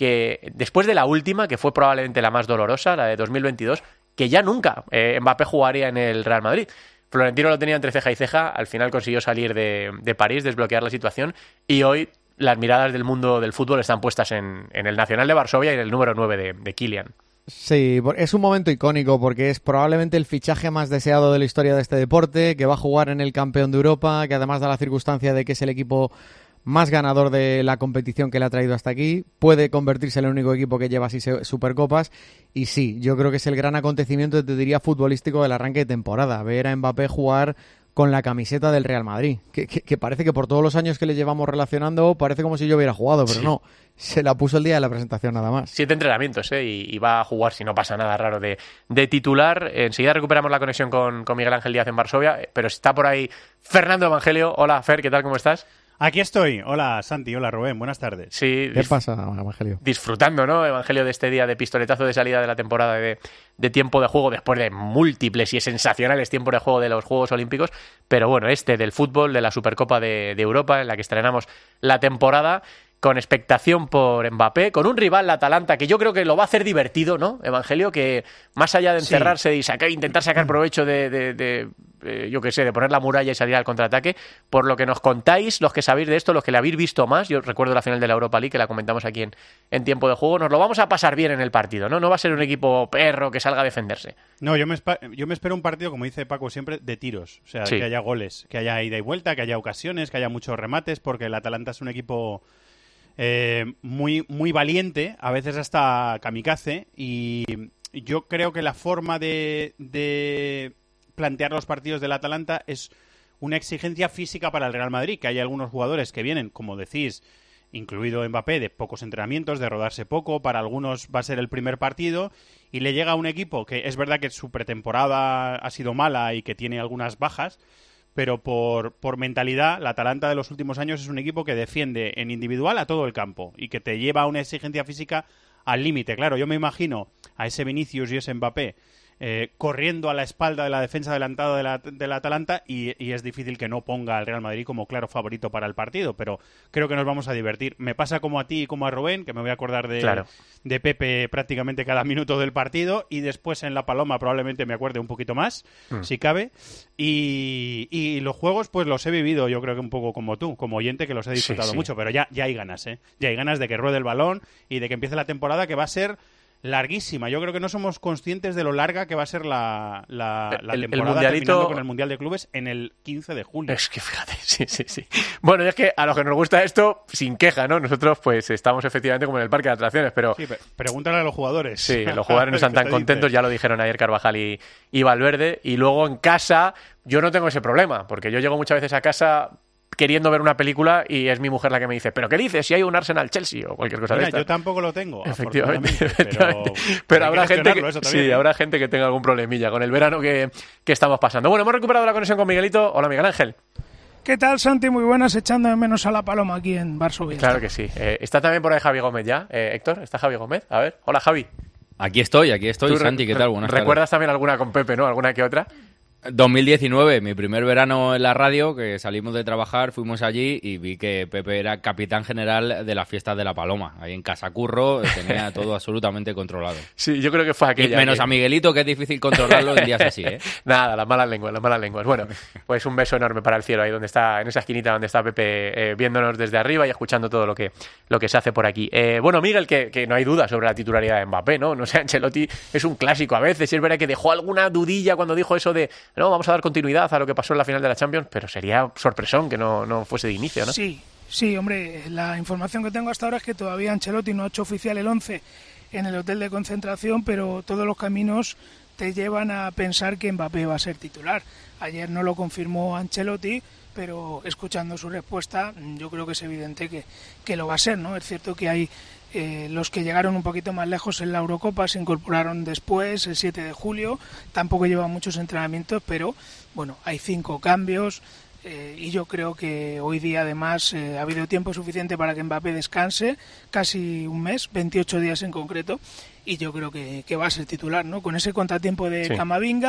que después de la última, que fue probablemente la más dolorosa, la de dos mil veintidós, que ya nunca eh, Mbappé jugaría en el Real Madrid. Florentino lo tenía entre ceja y ceja, al final consiguió salir de, de París, desbloquear la situación, y hoy las miradas del mundo del fútbol están puestas en, en el Nacional de Varsovia y en el número nueve de, de Kylian. Sí, es un momento icónico porque es probablemente el fichaje más deseado de la historia de este deporte, que va a jugar en el campeón de Europa, que además da la circunstancia de que es el equipo más ganador de la competición que le ha traído hasta aquí, puede convertirse en el único equipo que lleva así Supercopas, y sí, yo creo que es el gran acontecimiento, te diría, futbolístico del arranque de temporada, ver a Mbappé jugar con la camiseta del Real Madrid, que, que, que parece que por todos los años que le llevamos relacionando, parece como si yo hubiera jugado, pero sí. No, se la puso el día de la presentación nada más. Siete entrenamientos, ¿eh? Y, y va a jugar, si no pasa nada raro, de, de titular. Enseguida recuperamos la conexión con, con Miguel Ángel Díaz en Varsovia, pero está por ahí Fernando Evangelio. Hola, Fer, ¿qué tal? ¿Cómo estás? Aquí estoy. Hola, Santi. Hola, Rubén. Buenas tardes. Sí, ¿Qué pasa, Evangelio? Disfrutando, ¿no, Evangelio, de este día de pistoletazo de salida de la temporada de, de tiempo de juego después de múltiples y sensacionales tiempos de juego de los Juegos Olímpicos. Pero bueno, este del fútbol, de la Supercopa de, de Europa, en la que estrenamos la temporada, con expectación por Mbappé, con un rival, la Atalanta, que yo creo que lo va a hacer divertido, ¿no, Evangelio? Que más allá de encerrarse sí. y sacar, intentar sacar provecho de, de, de eh, yo qué sé, de poner la muralla y salir al contraataque, por lo que nos contáis, los que sabéis de esto, los que le habéis visto más, yo recuerdo la final de la Europa League, que la comentamos aquí en, en tiempo de juego, nos lo vamos a pasar bien en el partido, ¿no? No va a ser un equipo perro que salga a defenderse. No, yo me, yo me espero un partido, como dice Paco siempre, de tiros, o sea, sí. que haya goles, que haya ida y vuelta, que haya ocasiones, que haya muchos remates, porque el Atalanta es un equipo... Eh, muy, muy valiente, a veces hasta kamikaze, y yo creo que la forma de, de plantear los partidos del Atalanta es una exigencia física para el Real Madrid, que hay algunos jugadores que vienen, como decís, incluido Mbappé, de pocos entrenamientos, de rodarse poco, para algunos va a ser el primer partido, y le llega a un equipo que es verdad que su pretemporada ha sido mala y que tiene algunas bajas, pero por, por mentalidad, la Atalanta de los últimos años es un equipo que defiende en individual a todo el campo y que te lleva a una exigencia física al límite. Claro, yo me imagino a ese Vinicius y ese Mbappé eh, corriendo a la espalda de la defensa adelantada de la, de la Atalanta y, y es difícil que no ponga al Real Madrid como claro favorito para el partido, pero creo que nos vamos a divertir. Me pasa como a ti y como a Rubén, que me voy a acordar de, claro. de Pepe prácticamente cada minuto del partido, y después en La Paloma probablemente me acuerde un poquito más, mm. si cabe, y, y los juegos pues los he vivido yo creo que un poco como tú, como oyente, que los he disfrutado sí, sí. mucho, pero ya, ya hay ganas, ¿eh? Ya hay ganas de que ruede el balón y de que empiece la temporada, que va a ser larguísima. Yo creo que no somos conscientes de lo larga que va a ser la, la, la el, temporada, el mundialito... terminando con el Mundial de Clubes en el quince de julio. Es que fíjate, sí, sí, sí. Bueno, y es que a los que nos gusta esto, sin queja, ¿no? Nosotros pues estamos efectivamente como en el parque de atracciones, pero... Sí, pregúntale a los jugadores. Sí, los jugadores no están tan contentos, dice? Ya lo dijeron ayer Carvajal y, y Valverde, y luego en casa yo no tengo ese problema, porque yo llego muchas veces a casa queriendo ver una película y es mi mujer la que me dice, ¿pero qué dices? Si hay un Arsenal-Chelsea o cualquier cosa. Mira, de esta. Yo tampoco lo tengo, efectivamente, efectivamente. Pero, pero habrá gente que, eso sí, ¿eh? habrá gente que tenga algún problemilla con el verano que, que estamos pasando. Bueno, hemos recuperado la conexión con Miguelito. Hola, Miguel Ángel. ¿Qué tal, Santi? Muy buenas, echando de menos a La Paloma aquí en Varsovia. Claro que sí. Eh, está también por ahí Javi Gómez ya, eh, Héctor. ¿Está Javi Gómez? A ver. Hola, Javi. Aquí estoy, aquí estoy, Santi. ¿Qué tal? Buenas tardes. ¿Recuerdas también alguna con Pepe, no? ¿Alguna que otra? dos mil diecinueve, mi primer verano en la radio, que salimos de trabajar, fuimos allí y vi que Pepe era capitán general de las fiestas de La Paloma. Ahí en Casa Curro tenía todo absolutamente controlado. Sí, yo creo que fue aquella. Y menos que... a Miguelito, que es difícil controlarlo en días así, ¿eh? Nada, las malas lenguas, las malas lenguas. Bueno, pues un beso enorme para el cielo, ahí donde está, en esa esquinita donde está Pepe eh, viéndonos desde arriba y escuchando todo lo que, lo que se hace por aquí. Eh, bueno, Miguel, que, que no hay duda sobre la titularidad de Mbappé, ¿no? No sé, Ancelotti es un clásico a veces, y es verdad que dejó alguna dudilla cuando dijo eso de, no, vamos a dar continuidad a lo que pasó en la final de la Champions, pero sería sorpresón que no, no fuese de inicio, ¿no? Sí, sí, hombre, la información que tengo hasta ahora es que todavía Ancelotti no ha hecho oficial el once en el hotel de concentración, pero todos los caminos te llevan a pensar que Mbappé va a ser titular. Ayer no lo confirmó Ancelotti, pero escuchando su respuesta yo creo que es evidente que, que lo va a ser, ¿no? Es cierto que hay eh, los que llegaron un poquito más lejos en la Eurocopa, se incorporaron después, el siete de julio, tampoco llevan muchos entrenamientos, pero bueno, hay cinco cambios eh, y yo creo que hoy día además eh, ha habido tiempo suficiente para que Mbappé descanse, casi un mes, veintiocho días en concreto, y yo creo que, que va a ser titular, ¿no? Con ese contratiempo de sí. Camavinga,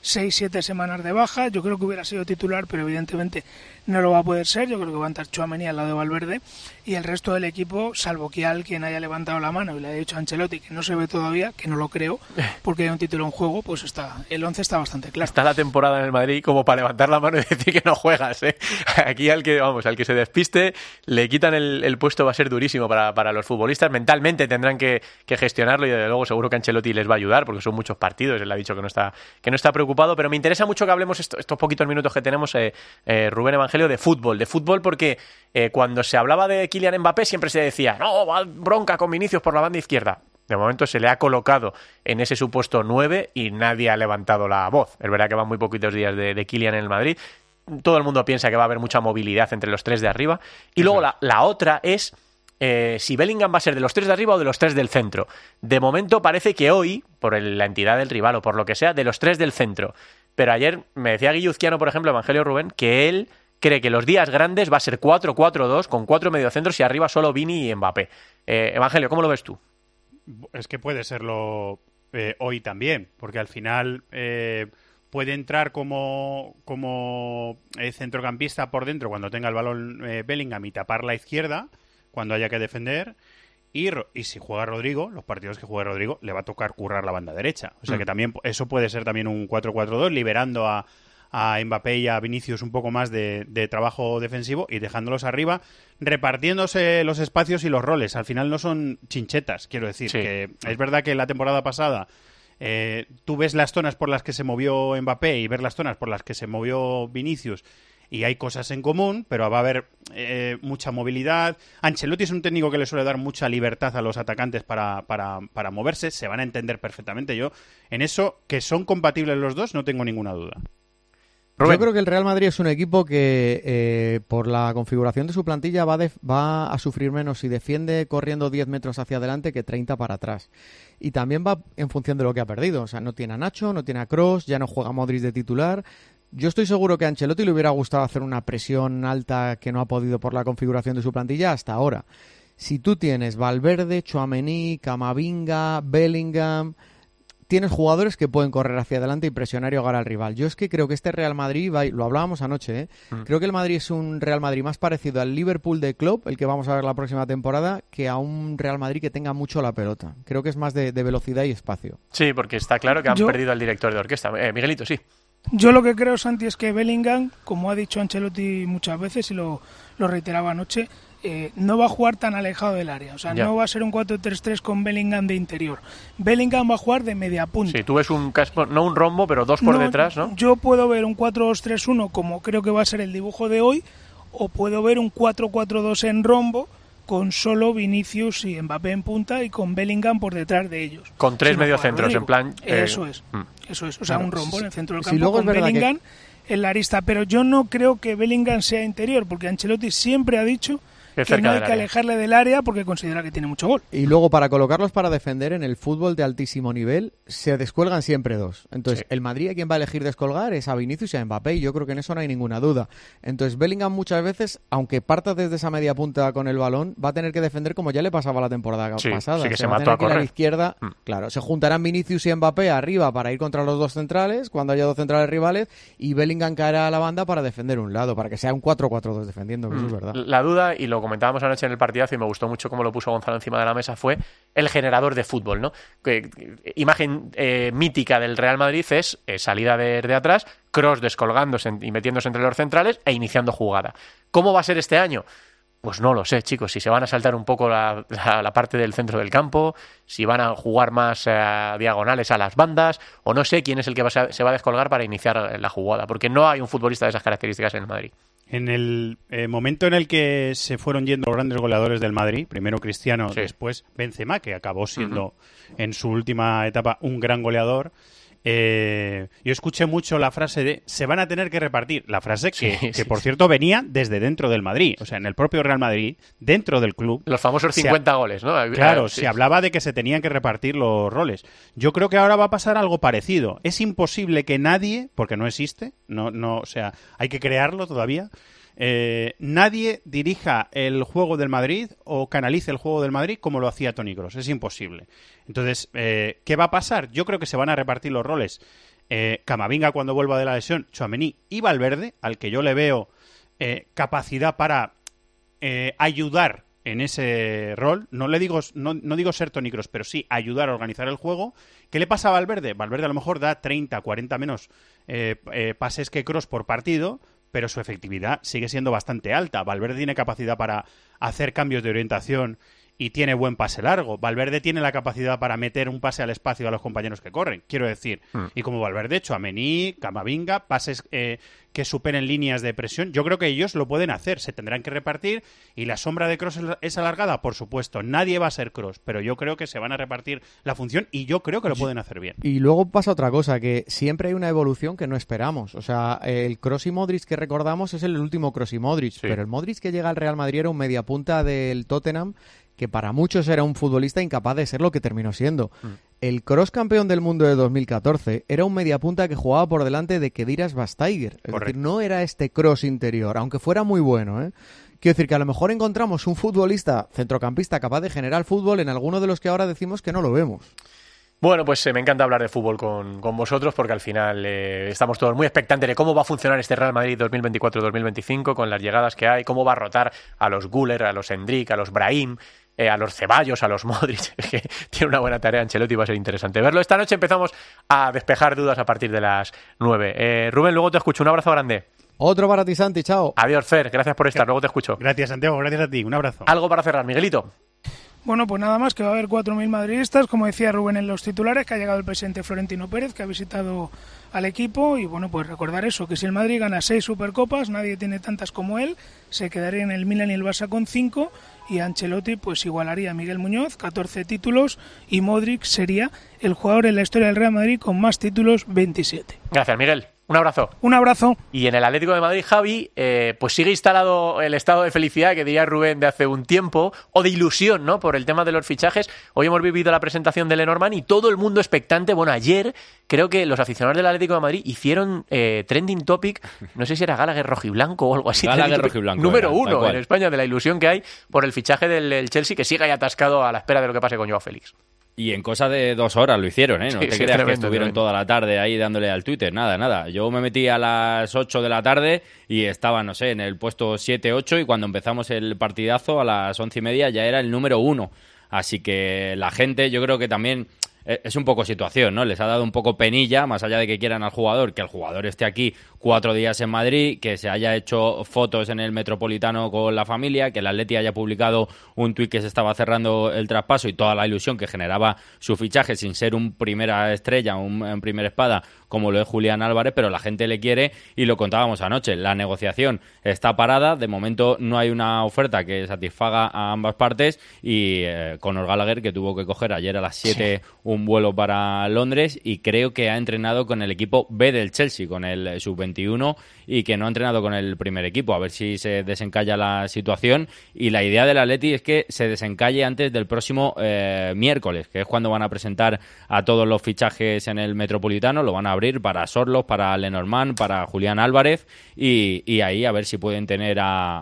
seis siete semanas de baja. Yo creo que hubiera sido titular, pero evidentemente no lo va a poder ser. Yo creo que va a estar Tchouaméni al lado de Valverde, y el resto del equipo, salvo que alguien haya levantado la mano y le haya dicho a Ancelotti que no se ve todavía, que no lo creo, porque hay un título en juego, pues está el once está bastante claro. Está la temporada en el Madrid como para levantar la mano y decir que no juegas, ¿eh? Aquí al que, vamos, al que se despiste le quitan el, el puesto, va a ser durísimo para, para los futbolistas. Mentalmente tendrán que, que gestionarlo, y desde luego seguro que Ancelotti les va a ayudar, porque son muchos partidos. Él ha dicho que no está, que no está preocupado, pero me interesa mucho que hablemos esto, estos poquitos minutos que tenemos, eh, eh, Rubén Evangelio, de fútbol, de fútbol porque eh, cuando se hablaba de Kylian Mbappé siempre se decía, no, va bronca con Vinicius por la banda izquierda. De momento se le ha colocado en ese supuesto nueve y nadie ha levantado la voz. Es verdad que van muy poquitos días de, de Kylian en el Madrid. Todo el mundo piensa que va a haber mucha movilidad entre los tres de arriba. Y luego la, la otra es eh, si Bellingham va a ser de los tres de arriba o de los tres del centro. De momento parece que hoy, por el, la entidad del rival o por lo que sea, de los tres del centro. Pero ayer me decía Guilluzquiano, por ejemplo, Evangelio Rubén, que él cree que los días grandes va a ser cuatro cuatro dos con cuatro mediocentros y arriba solo Vini y Mbappé. Eh, Evangelio, ¿cómo lo ves tú? Es que puede serlo eh, hoy también, porque al final eh, puede entrar como, como eh, centrocampista por dentro cuando tenga el balón eh, Bellingham y tapar la izquierda cuando haya que defender. Y, y si juega Rodrigo, los partidos que juegue Rodrigo, le va a tocar currar la banda derecha. O sea mm. que también eso puede ser también un cuatro cuatro dos, liberando a, a Mbappé y a Vinicius un poco más de, de trabajo defensivo y dejándolos arriba, repartiéndose los espacios y los roles. Al final no son chinchetas, quiero decir. Sí. Que es verdad que la temporada pasada eh, tú ves las zonas por las que se movió Mbappé y ves las zonas por las que se movió Vinicius, y hay cosas en común, pero va a haber eh, mucha movilidad. Ancelotti es un técnico que le suele dar mucha libertad a los atacantes para, para, para moverse, se van a entender perfectamente. Yo, en eso, que son compatibles los dos, no tengo ninguna duda. Rubén. Yo creo que el Real Madrid es un equipo que, eh, por la configuración de su plantilla, va, de, va a sufrir menos si defiende corriendo diez metros hacia adelante que treinta para atrás. Y también va en función de lo que ha perdido. O sea, no tiene a Nacho, no tiene a Kroos, ya no juega Modric de titular. Yo estoy seguro que a Ancelotti le hubiera gustado hacer una presión alta que no ha podido por la configuración de su plantilla hasta ahora. Si tú tienes Valverde, Tchouaméni, Camavinga, Bellingham, tienes jugadores que pueden correr hacia adelante y presionar y ahogar al rival. Yo es que creo que este Real Madrid, va, lo hablábamos anoche, ¿eh? Mm. Creo que el Madrid es un Real Madrid más parecido al Liverpool de Klopp, el que vamos a ver la próxima temporada, que a un Real Madrid que tenga mucho la pelota. Creo que es más de, de velocidad y espacio. Sí, porque está claro que han Yo... perdido al director de orquesta. Eh, Miguelito, sí. Yo lo que creo, Santi, es que Bellingham, como ha dicho Ancelotti muchas veces y lo, lo reiteraba anoche, eh, no va a jugar tan alejado del área. O sea, ya. no va a ser un cuatro tres tres con Bellingham de interior. Bellingham va a jugar de media punta. Sí, tú ves un casco, no un rombo, pero dos por no, detrás, ¿no? Yo puedo ver un cuatro dos tres uno, como creo que va a ser el dibujo de hoy, o puedo ver un cuatro cuatro dos en rombo, con solo Vinicius y Mbappé en punta y con Bellingham por detrás de ellos. Con tres si mediocentros, en plan... Eh... Eso es, mm. eso es. O sea, claro, un rombo en el centro del campo si luego con Bellingham que... en la arista. Pero yo no creo que Bellingham sea interior, porque Ancelotti siempre ha dicho que no hay que área. alejarle del área porque considera que tiene mucho gol. Y luego, para colocarlos para defender en el fútbol de altísimo nivel, se descuelgan siempre dos. Entonces, sí. el Madrid a quien va a elegir descolgar es a Vinicius y a Mbappé, y yo creo que en eso no hay ninguna duda. Entonces, Bellingham muchas veces, aunque parta desde esa media punta con el balón, va a tener que defender como ya le pasaba la temporada sí, pasada. Sí, que se, se va mató a a correr. A la izquierda, mm. claro, se juntarán Vinicius y Mbappé arriba para ir contra los dos centrales, cuando haya dos centrales rivales, y Bellingham caerá a la banda para defender un lado, para que sea un cuatro cuatro dos defendiendo, que mm. eso es verdad. La duda, y lo comentábamos anoche en el partidazo y me gustó mucho cómo lo puso Gonzalo encima de la mesa, fue el generador de fútbol, ¿no? Que, imagen eh, mítica del Real Madrid es eh, salida de, de atrás, Kroos descolgándose en, y metiéndose entre los centrales e iniciando jugada. ¿Cómo va a ser este año? Pues no lo sé, chicos. Si se van a saltar un poco la, la, la parte del centro del campo, si van a jugar más eh, diagonales a las bandas, o no sé quién es el que va a, se va a descolgar para iniciar la jugada, porque no hay un futbolista de esas características en el Madrid. En el eh, momento en el que se fueron yendo los grandes goleadores del Madrid, primero Cristiano, sí. después Benzema, que acabó siendo uh-huh. en su última etapa un gran goleador, eh, yo escuché mucho la frase de se van a tener que repartir, la frase que, sí, que sí, por sí. cierto venía desde dentro del Madrid, o sea, en el propio Real Madrid, dentro del club. Los famosos cincuenta ha, goles, ¿no? Claro, sí. se hablaba de que se tenían que repartir los roles. Yo creo que ahora va a pasar algo parecido. Es imposible que nadie, porque no existe, no, no, o sea, hay que crearlo todavía, Eh, nadie dirija el juego del Madrid o canalice el juego del Madrid como lo hacía Toni Kroos. Es imposible. Entonces, eh, ¿qué va a pasar? Yo creo que se van a repartir los roles eh, Camavinga cuando vuelva de la lesión, Tchouaméni y Valverde, al que yo le veo eh, capacidad para eh, ayudar en ese rol. No le digo no, no digo ser Toni Kroos, pero sí ayudar a organizar el juego. ¿Qué le pasa a Valverde? Valverde a lo mejor da treinta, cuarenta menos eh, eh, pases que Kroos por partido, pero su efectividad sigue siendo bastante alta. Valverde tiene capacidad para hacer cambios de orientación y tiene buen pase largo. Valverde tiene la capacidad para meter un pase al espacio a los compañeros que corren, quiero decir. Mm. Y como Valverde, Tchouaméni, Camavinga, pases eh, que superen líneas de presión, yo creo que ellos lo pueden hacer. Se tendrán que repartir y la sombra de Kroos es alargada, por supuesto. Nadie va a ser Kroos, pero yo creo que se van a repartir la función y yo creo que lo pueden hacer bien. Y luego pasa otra cosa, que siempre hay una evolución que no esperamos. O sea, el Kroos y Modric que recordamos es el último Kroos y Modric, sí. Pero el Modric que llega al Real Madrid era un mediapunta del Tottenham que para muchos era un futbolista incapaz de ser lo que terminó siendo. Mm. El Kroos campeón del mundo de dos mil catorce era un mediapunta que jugaba por delante de Khediras Vastaiger. Es Correcto. decir, no era este Kroos interior, aunque fuera muy bueno, ¿eh? Quiero decir que a lo mejor encontramos un futbolista centrocampista capaz de generar fútbol en alguno de los que ahora decimos que no lo vemos. Bueno, pues eh, me encanta hablar de fútbol con, con vosotros porque al final eh, estamos todos muy expectantes de cómo va a funcionar este Real Madrid dos mil veinticuatro dos mil veinticinco con las llegadas que hay, cómo va a rotar a los Güler, a los Endrick, a los Brahim, eh, a los Ceballos, a los Modric, que tiene una buena tarea Ancelotti y va a ser interesante verlo. Esta noche empezamos a despejar dudas a partir de las nueve. Eh, Rubén, luego te escucho. Un abrazo grande. Otro para ti, Santi. Chao. Adiós, Fer. Gracias por estar. Luego te escucho. Gracias, Santiago. Gracias a ti. Un abrazo. Algo para cerrar, Miguelito. Bueno, pues nada más, que va a haber cuatro mil madridistas, como decía Rubén en los titulares, que ha llegado el presidente Florentino Pérez, que ha visitado al equipo, y bueno, pues recordar eso, que si el Madrid gana seis Supercopas, nadie tiene tantas como él, se quedaría en el Milan y el Barça con cinco, y Ancelotti pues igualaría a Miguel Muñoz, catorce títulos, y Modric sería el jugador en la historia del Real Madrid con más títulos, veintisiete. Gracias, Miguel. Un abrazo. Un abrazo. Y en el Atlético de Madrid, Javi, eh, pues sigue instalado el estado de felicidad que diría Rubén de hace un tiempo, o de ilusión, ¿no? Por el tema de los fichajes. Hoy hemos vivido la presentación de Lenormand y todo el mundo expectante. Bueno, ayer creo que los aficionados del Atlético de Madrid hicieron eh, trending topic, no sé si era Gallagher rojiblanco o algo así. Gallagher rojiblanco. Número era, uno en España, de la ilusión que hay por el fichaje del, del Chelsea, que sigue ahí atascado a la espera de lo que pase con Joao Félix. Y en cosa de dos horas lo hicieron, ¿eh? No sí, te sí, creas tremendo, que estuvieron tremendo. toda la tarde ahí dándole al Twitter. Nada, nada. Yo me metí a las ocho de la tarde y estaba, no sé, en el puesto siete ocho, y cuando empezamos el partidazo a las once y media ya era el número uno. Así que la gente, yo creo que también es un poco situación, ¿no? Les ha dado un poco penilla, más allá de que quieran al jugador, que el jugador esté aquí cuatro días en Madrid, que se haya hecho fotos en el Metropolitano con la familia, que el Atleti haya publicado un tuit que se estaba cerrando el traspaso y toda la ilusión que generaba su fichaje sin ser un primera estrella, un, un primer espada, como lo es Julián Álvarez, pero la gente le quiere y lo contábamos anoche. La negociación está parada, de momento no hay una oferta que satisfaga a ambas partes y eh, Conor Gallagher, que tuvo que coger ayer a las siete sí. un vuelo para Londres, y creo que ha entrenado con el equipo B del Chelsea, con el sub veintiuno, y que no ha entrenado con el primer equipo, a ver si se desencalla la situación. Y la idea del Atleti es que se desencalle antes del próximo eh, miércoles, que es cuando van a presentar a todos los fichajes en el Metropolitano. Lo van a abrir para Sorloth, para Lenormand, para Julián Álvarez, y, y ahí a ver si pueden tener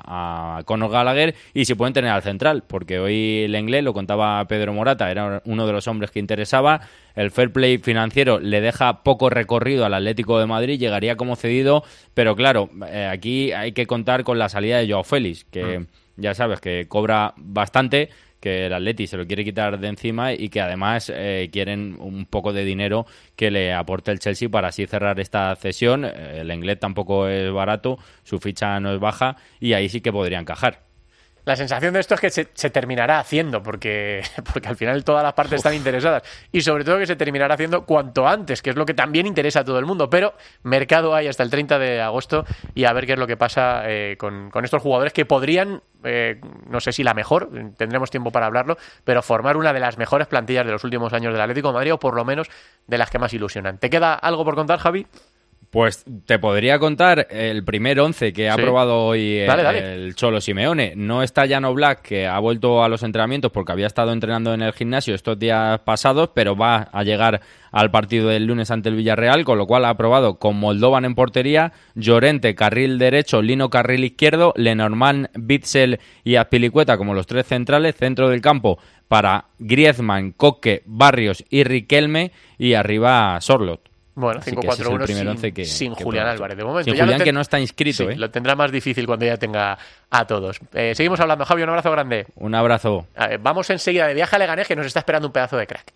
a, a Conor Gallagher y si pueden tener al central, porque hoy el inglés, lo contaba Pedro Morata, era uno de los hombres que interesaba. El fair play financiero le deja poco recorrido al Atlético de Madrid, llegaría como cedido, pero claro, eh, aquí hay que contar con la salida de Joao Félix, que mm. ya sabes que cobra bastante, que el Atleti se lo quiere quitar de encima y que además eh, quieren un poco de dinero que le aporte el Chelsea para así cerrar esta cesión. El inglés tampoco es barato, su ficha no es baja y ahí sí que podría encajar. La sensación de esto es que se, se terminará haciendo, porque, porque al final todas las partes Uf. están interesadas, y sobre todo que se terminará haciendo cuanto antes, que es lo que también interesa a todo el mundo, pero mercado hay hasta el treinta de agosto y a ver qué es lo que pasa eh, con, con estos jugadores que podrían, eh, no sé si la mejor, tendremos tiempo para hablarlo, pero formar una de las mejores plantillas de los últimos años del Atlético de Madrid, o por lo menos de las que más ilusionan. ¿Te queda algo por contar, Javi? Pues te podría contar el primer once que ha sí. probado hoy el, dale, dale. el Cholo Simeone. No está Jan Oblak, que ha vuelto a los entrenamientos porque había estado entrenando en el gimnasio estos días pasados, pero va a llegar al partido del lunes ante el Villarreal, con lo cual ha probado con Moldovan en portería, Llorente carril derecho, Lino carril izquierdo, Lenormand, Witsel y Azpilicueta como los tres centrales, centro del campo para Griezmann, Coque, Barrios y Riquelme, y arriba Sorloth. Bueno, cinco cuatro uno sin, que, sin que Julián Álvarez de momento. Sin ya Julián ten... que no está inscrito, sí, ¿eh? Lo tendrá más difícil cuando ya tenga a todos. Eh, seguimos hablando, Javi, un abrazo grande. Un abrazo. Eh, vamos enseguida de viaje a Leganés, que nos está esperando un pedazo de crack.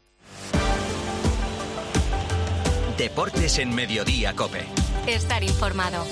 Deportes en Mediodía, COPE. Estar informado.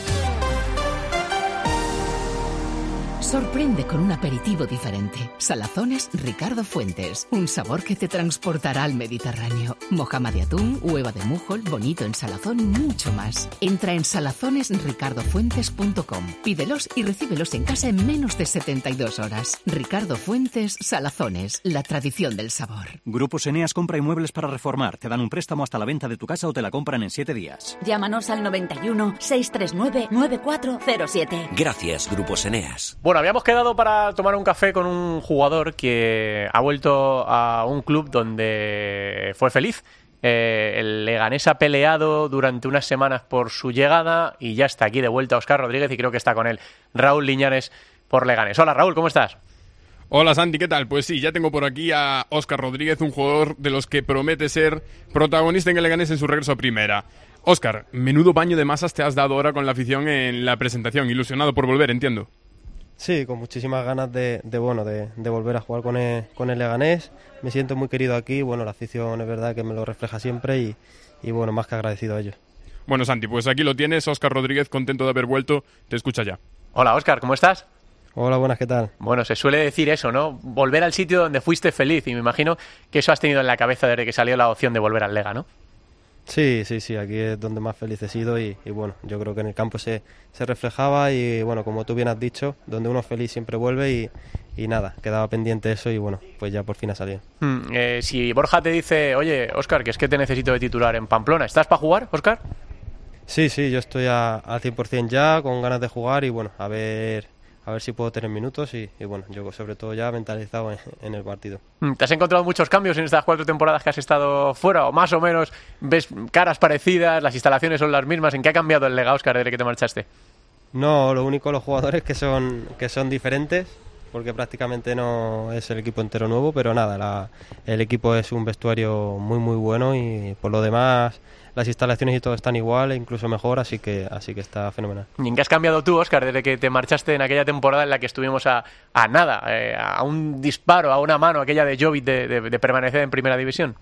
Sorprende con un aperitivo diferente. Salazones Ricardo Fuentes. Un sabor que te transportará al Mediterráneo. Mojama de atún, hueva de mújol, bonito en salazón y mucho más. Entra en salazones ricardo fuentes punto com. Pídelos y recíbelos en casa en menos de setenta y dos horas. Ricardo Fuentes, Salazones. La tradición del sabor. Grupos Eneas compra inmuebles para reformar. Te dan un préstamo hasta la venta de tu casa o te la compran en siete días. Llámanos al noventa y uno, seiscientos treinta y nueve, noventa y cuatro cero siete. Gracias, Grupos Eneas. Bueno, habíamos quedado para tomar un café con un jugador que ha vuelto a un club donde fue feliz. Eh, el Leganés ha peleado durante unas semanas por su llegada y ya está aquí de vuelta Óscar Rodríguez y creo que está con él Raúl Liñares por Leganés. Hola Raúl, ¿cómo estás? Hola Santi, ¿qué tal? Pues sí, ya tengo por aquí a Óscar Rodríguez, un jugador de los que promete ser protagonista en el Leganés en su regreso a primera. Óscar, menudo baño de masas te has dado ahora con la afición en la presentación, ilusionado por volver, entiendo. Sí, con muchísimas ganas de, de bueno de, de volver a jugar con el, con el Leganés. Me siento muy querido aquí, bueno, la afición es verdad que me lo refleja siempre y, y bueno, más que agradecido a ellos. Bueno Santi, pues aquí lo tienes, Óscar Rodríguez, contento de haber vuelto, te escucha ya. Hola Óscar, ¿cómo estás? Hola, buenas, ¿qué tal? Bueno, se suele decir eso, ¿no? Volver al sitio donde fuiste feliz y me imagino que eso has tenido en la cabeza desde que salió la opción de volver al Lega, ¿no? Sí, sí, sí, aquí es donde más feliz he sido y, y bueno, yo creo que en el campo se, se reflejaba y bueno, como tú bien has dicho, donde uno es feliz siempre vuelve y, y nada, quedaba pendiente eso y bueno, pues ya por fin ha salido. Hmm, eh, si Borja te dice, oye, Óscar, que es que te necesito de titular en Pamplona, ¿estás para jugar, Óscar? Sí, sí, yo estoy al cien por ciento ya, con ganas de jugar y bueno, a ver... a ver si puedo tener minutos y, y bueno, yo sobre todo ya mentalizado en, en el partido. ¿Te has encontrado muchos cambios en estas cuatro temporadas que has estado fuera? ¿O más o menos ves caras parecidas, las instalaciones son las mismas? ¿En qué ha cambiado el Lega, Óscar, desde que te marchaste? No, lo único los jugadores que son, que son diferentes, porque prácticamente no es el equipo entero nuevo, pero nada, la, el equipo es un vestuario muy muy bueno y por lo demás... las instalaciones y todo están igual e incluso mejor, así que así que está fenomenal. ¿Y en qué has cambiado tú, Óscar, desde que te marchaste en aquella temporada en la que estuvimos a, a nada, eh, a un disparo, a una mano, aquella de Jovic de, de, de permanecer en Primera División?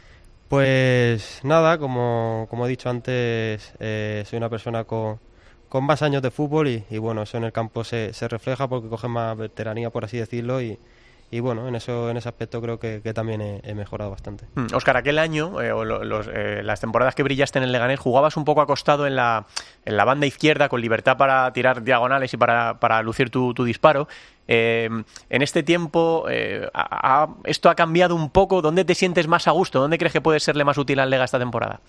Pues nada, como, como he dicho antes, eh, soy una persona con, con más años de fútbol y, y bueno, eso en el campo se, se refleja porque coge más veteranía, por así decirlo, y Y bueno, en eso en ese aspecto creo que, que también he, he mejorado bastante. Mm, Óscar, aquel año, eh, o los, eh, las temporadas que brillaste en el Leganés, jugabas un poco acostado en la, en la banda izquierda, con libertad para tirar diagonales y para, para lucir tu, tu disparo. Eh, en este tiempo, eh, ha, ha, ¿esto ha cambiado un poco? ¿Dónde te sientes más a gusto? ¿Dónde crees que puede serle más útil al Lega esta temporada?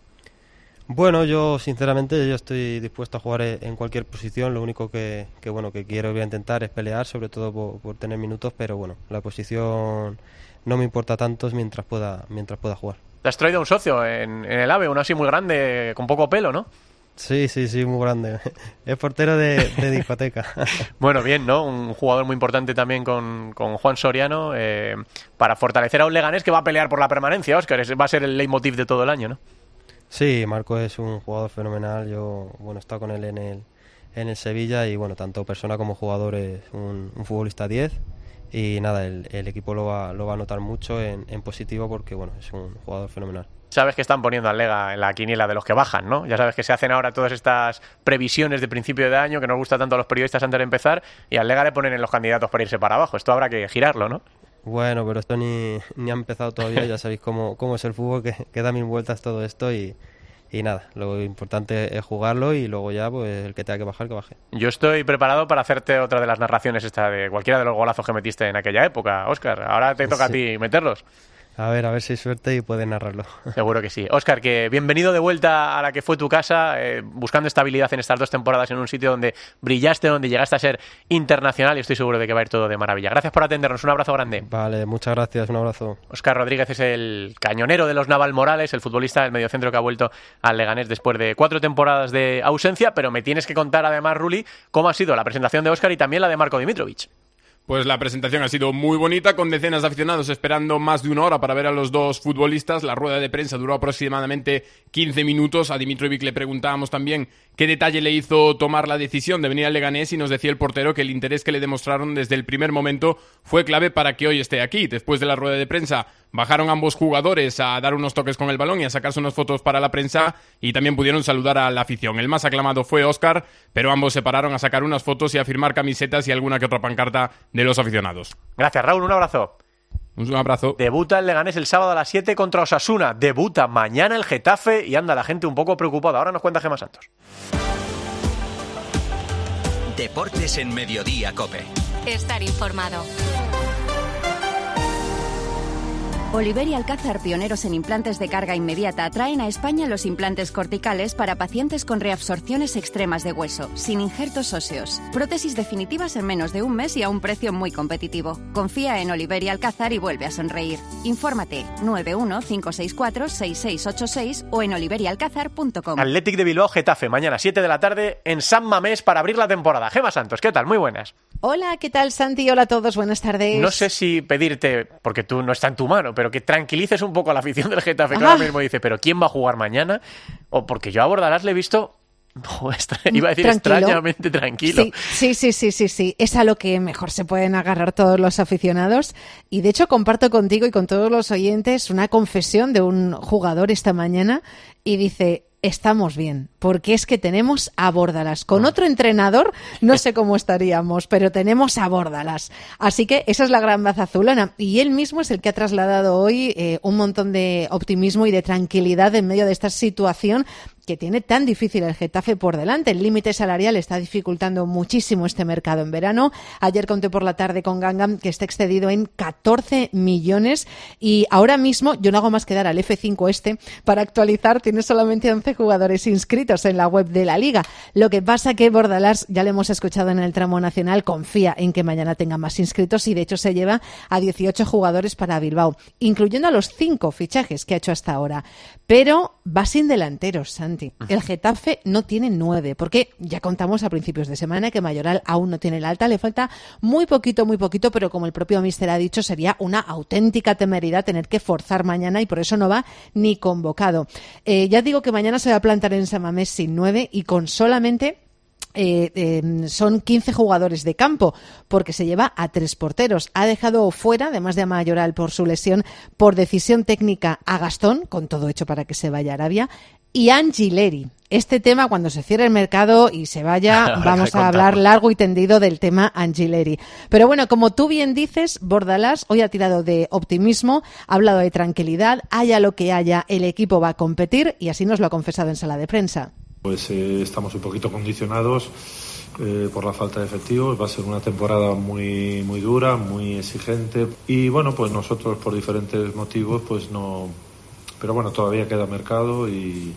Bueno, yo sinceramente yo estoy dispuesto a jugar en cualquier posición. Lo único que, que bueno que quiero voy a intentar es pelear, sobre todo por, por tener minutos, pero bueno, la posición no me importa tanto mientras pueda mientras pueda jugar. Te has traído un socio en, en el AVE, uno así muy grande, con poco pelo, ¿no? Sí, sí, sí, muy grande. Es portero de, de discoteca. Bueno, bien, ¿no? Un jugador muy importante también con, con Juan Soriano eh, para fortalecer a un Leganés que va a pelear por la permanencia, Óscar. Ese va a ser el leitmotiv de todo el año, ¿no? Sí, Marco es un jugador fenomenal. Yo, bueno, he estado con él en el, en el Sevilla y, bueno, tanto persona como jugador es un, un futbolista diez. Y nada, el, el equipo lo va, lo va a notar mucho en, en positivo porque, bueno, es un jugador fenomenal. Sabes que están poniendo al Lega en la quiniela de los que bajan, ¿no? Ya sabes que se hacen ahora todas estas previsiones de principio de año que nos gusta tanto a los periodistas antes de empezar y al Lega le ponen en los candidatos para irse para abajo. Esto habrá que girarlo, ¿no? Bueno, pero esto ni, ni ha empezado todavía, ya sabéis cómo, cómo es el fútbol, que, que da mil vueltas todo esto y, y nada, lo importante es jugarlo y luego ya pues el que tenga que bajar, que baje. Yo estoy preparado para hacerte otra de las narraciones esta de cualquiera de los golazos que metiste en aquella época, Óscar. Ahora te toca sí. a ti meterlos. A ver, a ver si hay suerte y puedes narrarlo. Seguro que sí. Óscar, que bienvenido de vuelta a la que fue tu casa, eh, buscando estabilidad en estas dos temporadas en un sitio donde brillaste, donde llegaste a ser internacional y estoy seguro de que va a ir todo de maravilla. Gracias por atendernos, un abrazo grande. Vale, muchas gracias, un abrazo. Óscar Rodríguez es el cañonero de los Navalmorales, el futbolista del mediocentro que ha vuelto al Leganés después de cuatro temporadas de ausencia, pero me tienes que contar además, Ruli, cómo ha sido la presentación de Óscar y también la de Marko Dimitrovic. Pues la presentación ha sido muy bonita, con decenas de aficionados esperando más de una hora para ver a los dos futbolistas. La rueda de prensa duró aproximadamente quince minutos. A Dimitrovic le preguntábamos también qué detalle le hizo tomar la decisión de venir al Leganés y nos decía el portero que el interés que le demostraron desde el primer momento fue clave para que hoy esté aquí. Después de la rueda de prensa bajaron ambos jugadores a dar unos toques con el balón y a sacarse unas fotos para la prensa y también pudieron saludar a la afición. El más aclamado fue Óscar, pero ambos se pararon a sacar unas fotos y a firmar camisetas y alguna que otra pancarta de los aficionados. Gracias, Raúl, un abrazo. Un abrazo. Debuta el Leganés el sábado a las siete contra Osasuna. Debuta mañana el Getafe y anda la gente un poco preocupada. Ahora nos cuenta Gemma Santos. Deportes en Mediodía, COPE. Estar informado. Oliver y Alcázar, pioneros en implantes de carga inmediata, traen a España los implantes corticales para pacientes con reabsorciones extremas de hueso, sin injertos óseos. Prótesis definitivas en menos de un mes y a un precio muy competitivo. Confía en Oliver y Alcázar y vuelve a sonreír. Infórmate nueve uno cinco seis cuatro seis seis ocho seis o en oliver y alcázar punto com. Athletic de Bilbao, Getafe, mañana siete de la tarde en San Mamés para abrir la temporada. Gemma Santos, ¿qué tal? Muy buenas. Hola, ¿qué tal, Santi? Hola a todos, buenas tardes. No sé si pedirte, porque tú no está en tu mano, pero que tranquilices un poco a la afición del Getafe, que ah. ahora mismo dice, ¿pero quién va a jugar mañana? O porque yo a Bordalás le he visto, no, iba a decir tranquilo. Extrañamente tranquilo. Sí, sí, sí, sí, sí, es a lo que mejor se pueden agarrar todos los aficionados. Y de hecho comparto contigo y con todos los oyentes una confesión de un jugador esta mañana y dice... Estamos bien, porque es que tenemos a Bordalás. Con otro entrenador no sé cómo estaríamos, pero tenemos a Bordalás. Así que esa es la gran baza azulana. Y él mismo es el que ha trasladado hoy eh, un montón de optimismo y de tranquilidad en medio de esta situación que tiene tan difícil el Getafe por delante. El límite salarial está dificultando muchísimo este mercado en verano. Ayer conté por la tarde con Gangam que está excedido en catorce millones y ahora mismo yo no hago más que dar al F cinco este para actualizar. Tiene solamente once jugadores inscritos en la web de la Liga. Lo que pasa que Bordalás, ya lo hemos escuchado en el tramo nacional, confía en que mañana tenga más inscritos y de hecho se lleva a dieciocho jugadores para Bilbao, incluyendo a los cinco fichajes que ha hecho hasta ahora. Pero va sin delanteros, Santi. El Getafe no tiene nueve, porque ya contamos a principios de semana que Mayoral aún no tiene la alta, le falta muy poquito, muy poquito, pero como el propio míster ha dicho, sería una auténtica temeridad tener que forzar mañana y por eso no va ni convocado. Eh, ya digo que mañana se va a plantar en San Mamés sin nueve y con solamente... Eh, eh, son quince jugadores de campo porque se lleva a tres porteros. Ha dejado fuera, además de a Mayoral por su lesión, por decisión técnica a Gastón, con todo hecho para que se vaya a Arabia, y a Angileri. Este tema, cuando se cierre el mercado y se vaya, vamos a hablar largo y tendido del tema Angileri. Pero bueno, como tú bien dices, Bordalás hoy ha tirado de optimismo, ha hablado de tranquilidad, haya lo que haya, el equipo va a competir y así nos lo ha confesado en sala de prensa. Pues eh, estamos un poquito condicionados eh, por la falta de efectivos. Va a ser una temporada muy muy dura, muy exigente y bueno, pues nosotros por diferentes motivos pues no, pero bueno, todavía queda mercado y,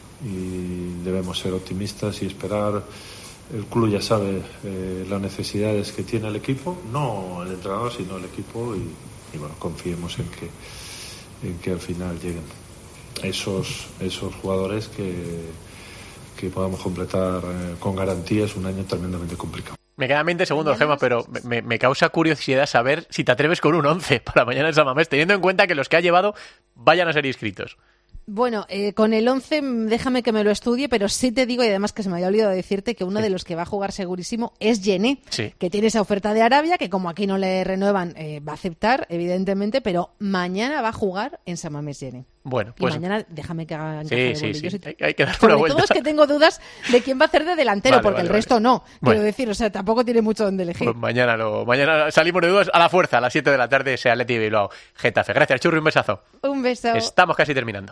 y debemos ser optimistas y esperar. El club ya sabe eh, las necesidades que tiene el equipo, no el entrenador sino el equipo y, y bueno, confiemos en que en que al final lleguen esos esos jugadores que que podamos completar eh, con garantías un año tremendamente complicado. Me quedan veinte segundos, Gemma, pero me, me causa curiosidad saber si te atreves con un once para mañana en San Mamés, teniendo en cuenta que los que ha llevado vayan a ser inscritos. Bueno, eh, con el once déjame que me lo estudie, pero sí te digo, y además que se me había olvidado decirte, que uno sí. de los que va a jugar segurísimo es Yené, sí. que tiene esa oferta de Arabia, que como aquí no le renuevan, eh, va a aceptar, evidentemente, pero mañana va a jugar en San Mamés Yené. Bueno, pues... Y mañana déjame que haga sí, sí, sí. Y... Hay, hay que darle Sobre una vuelta. todo es que tengo dudas de quién va a hacer de delantero, vale, porque vale, el vale. resto no. Bueno. Quiero decir, o sea, tampoco tiene mucho donde elegir. Pues mañana, lo, mañana salimos de dudas a la fuerza, a las siete de la tarde, ese Athletic de Bilbao, Getafe. Gracias, Churri, un besazo. Un beso. Estamos casi terminando.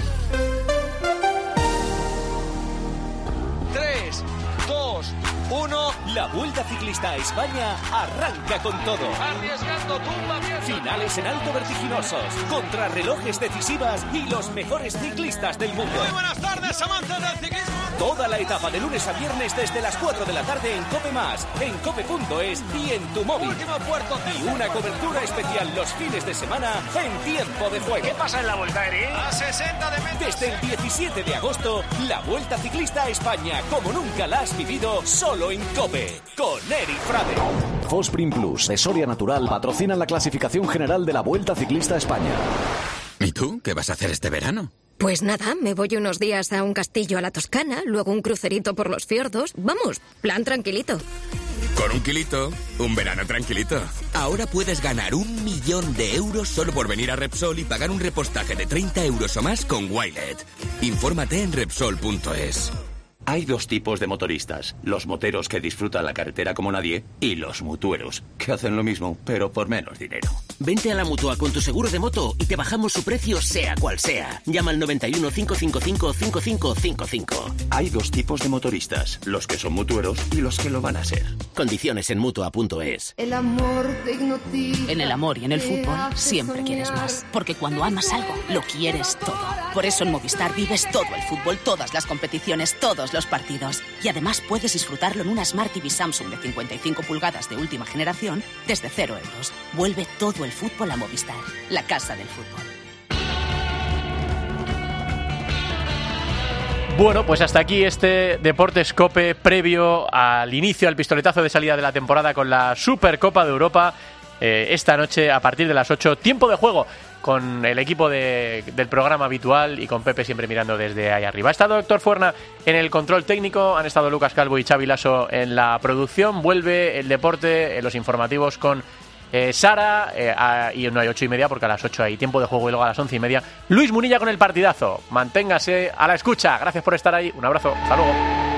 La Vuelta Ciclista a España arranca con todo. Arriesgando tumba vieja. Finales en alto vertiginosos, contrarrelojes decisivas y los mejores ciclistas del mundo. Muy buenas tardes, amantes del ciclismo. Toda la etapa de lunes a viernes desde las cuatro de la tarde en Cope Más, en cope punto es y en tu móvil. Último puerto. Y una cobertura especial los fines de semana en tiempo de juego. ¿Qué pasa en la Vuelta, Eri? A sesenta de metros. Desde el diecisiete de agosto, la Vuelta Ciclista a España, como nunca la has vivido, solo en Cope, con Eric Frade. Fosprin Plus de Soria Natural patrocinan la clasificación general de la Vuelta Ciclista a España. ¿Y tú? ¿Qué vas a hacer este verano? Pues nada, me voy unos días a un castillo a la Toscana, luego un crucerito por los fiordos. Vamos, plan tranquilito. Con un kilito, un verano tranquilito. Ahora puedes ganar un millón de euros solo por venir a Repsol y pagar un repostaje de treinta euros o más con Wilet. Infórmate en Repsol punto es. Hay dos tipos de motoristas, los moteros que disfrutan la carretera como nadie y los mutueros, que hacen lo mismo, pero por menos dinero. Vente a la Mutua con tu seguro de moto y te bajamos su precio sea cual sea. Llama al noventa y uno, cinco cinco cinco, cinco cinco cinco cinco. Hay dos tipos de motoristas, los que son mutueros y los que lo van a ser. Condiciones en Mutua punto es. El amor te hipnotiza. En el amor y en el fútbol siempre quieres más, porque cuando amas algo, lo quieres todo. Por eso en Movistar vives todo el fútbol, todas las competiciones, todos los partidos. Y además puedes disfrutarlo en una Smart T V Samsung de cincuenta y cinco pulgadas de última generación desde cero euros. Vuelve todo el fútbol a Movistar, la casa del fútbol. Bueno, pues hasta aquí este Deportes COPE previo al inicio, al pistoletazo de salida de la temporada con la Supercopa de Europa. Eh, esta noche a partir de las ocho, tiempo de juego con el equipo de, del programa habitual y con Pepe siempre mirando desde ahí arriba. Ha estado Héctor Fuerna en el control técnico, han estado Lucas Calvo y Xavi Lasso en la producción. Vuelve el deporte en los informativos con eh, Sara eh, a, y no hay ocho y media porque a las ocho hay tiempo de juego y luego a las once y media Luis Munilla con el partidazo. Manténgase a la escucha. Gracias por estar ahí. Un abrazo. Hasta luego.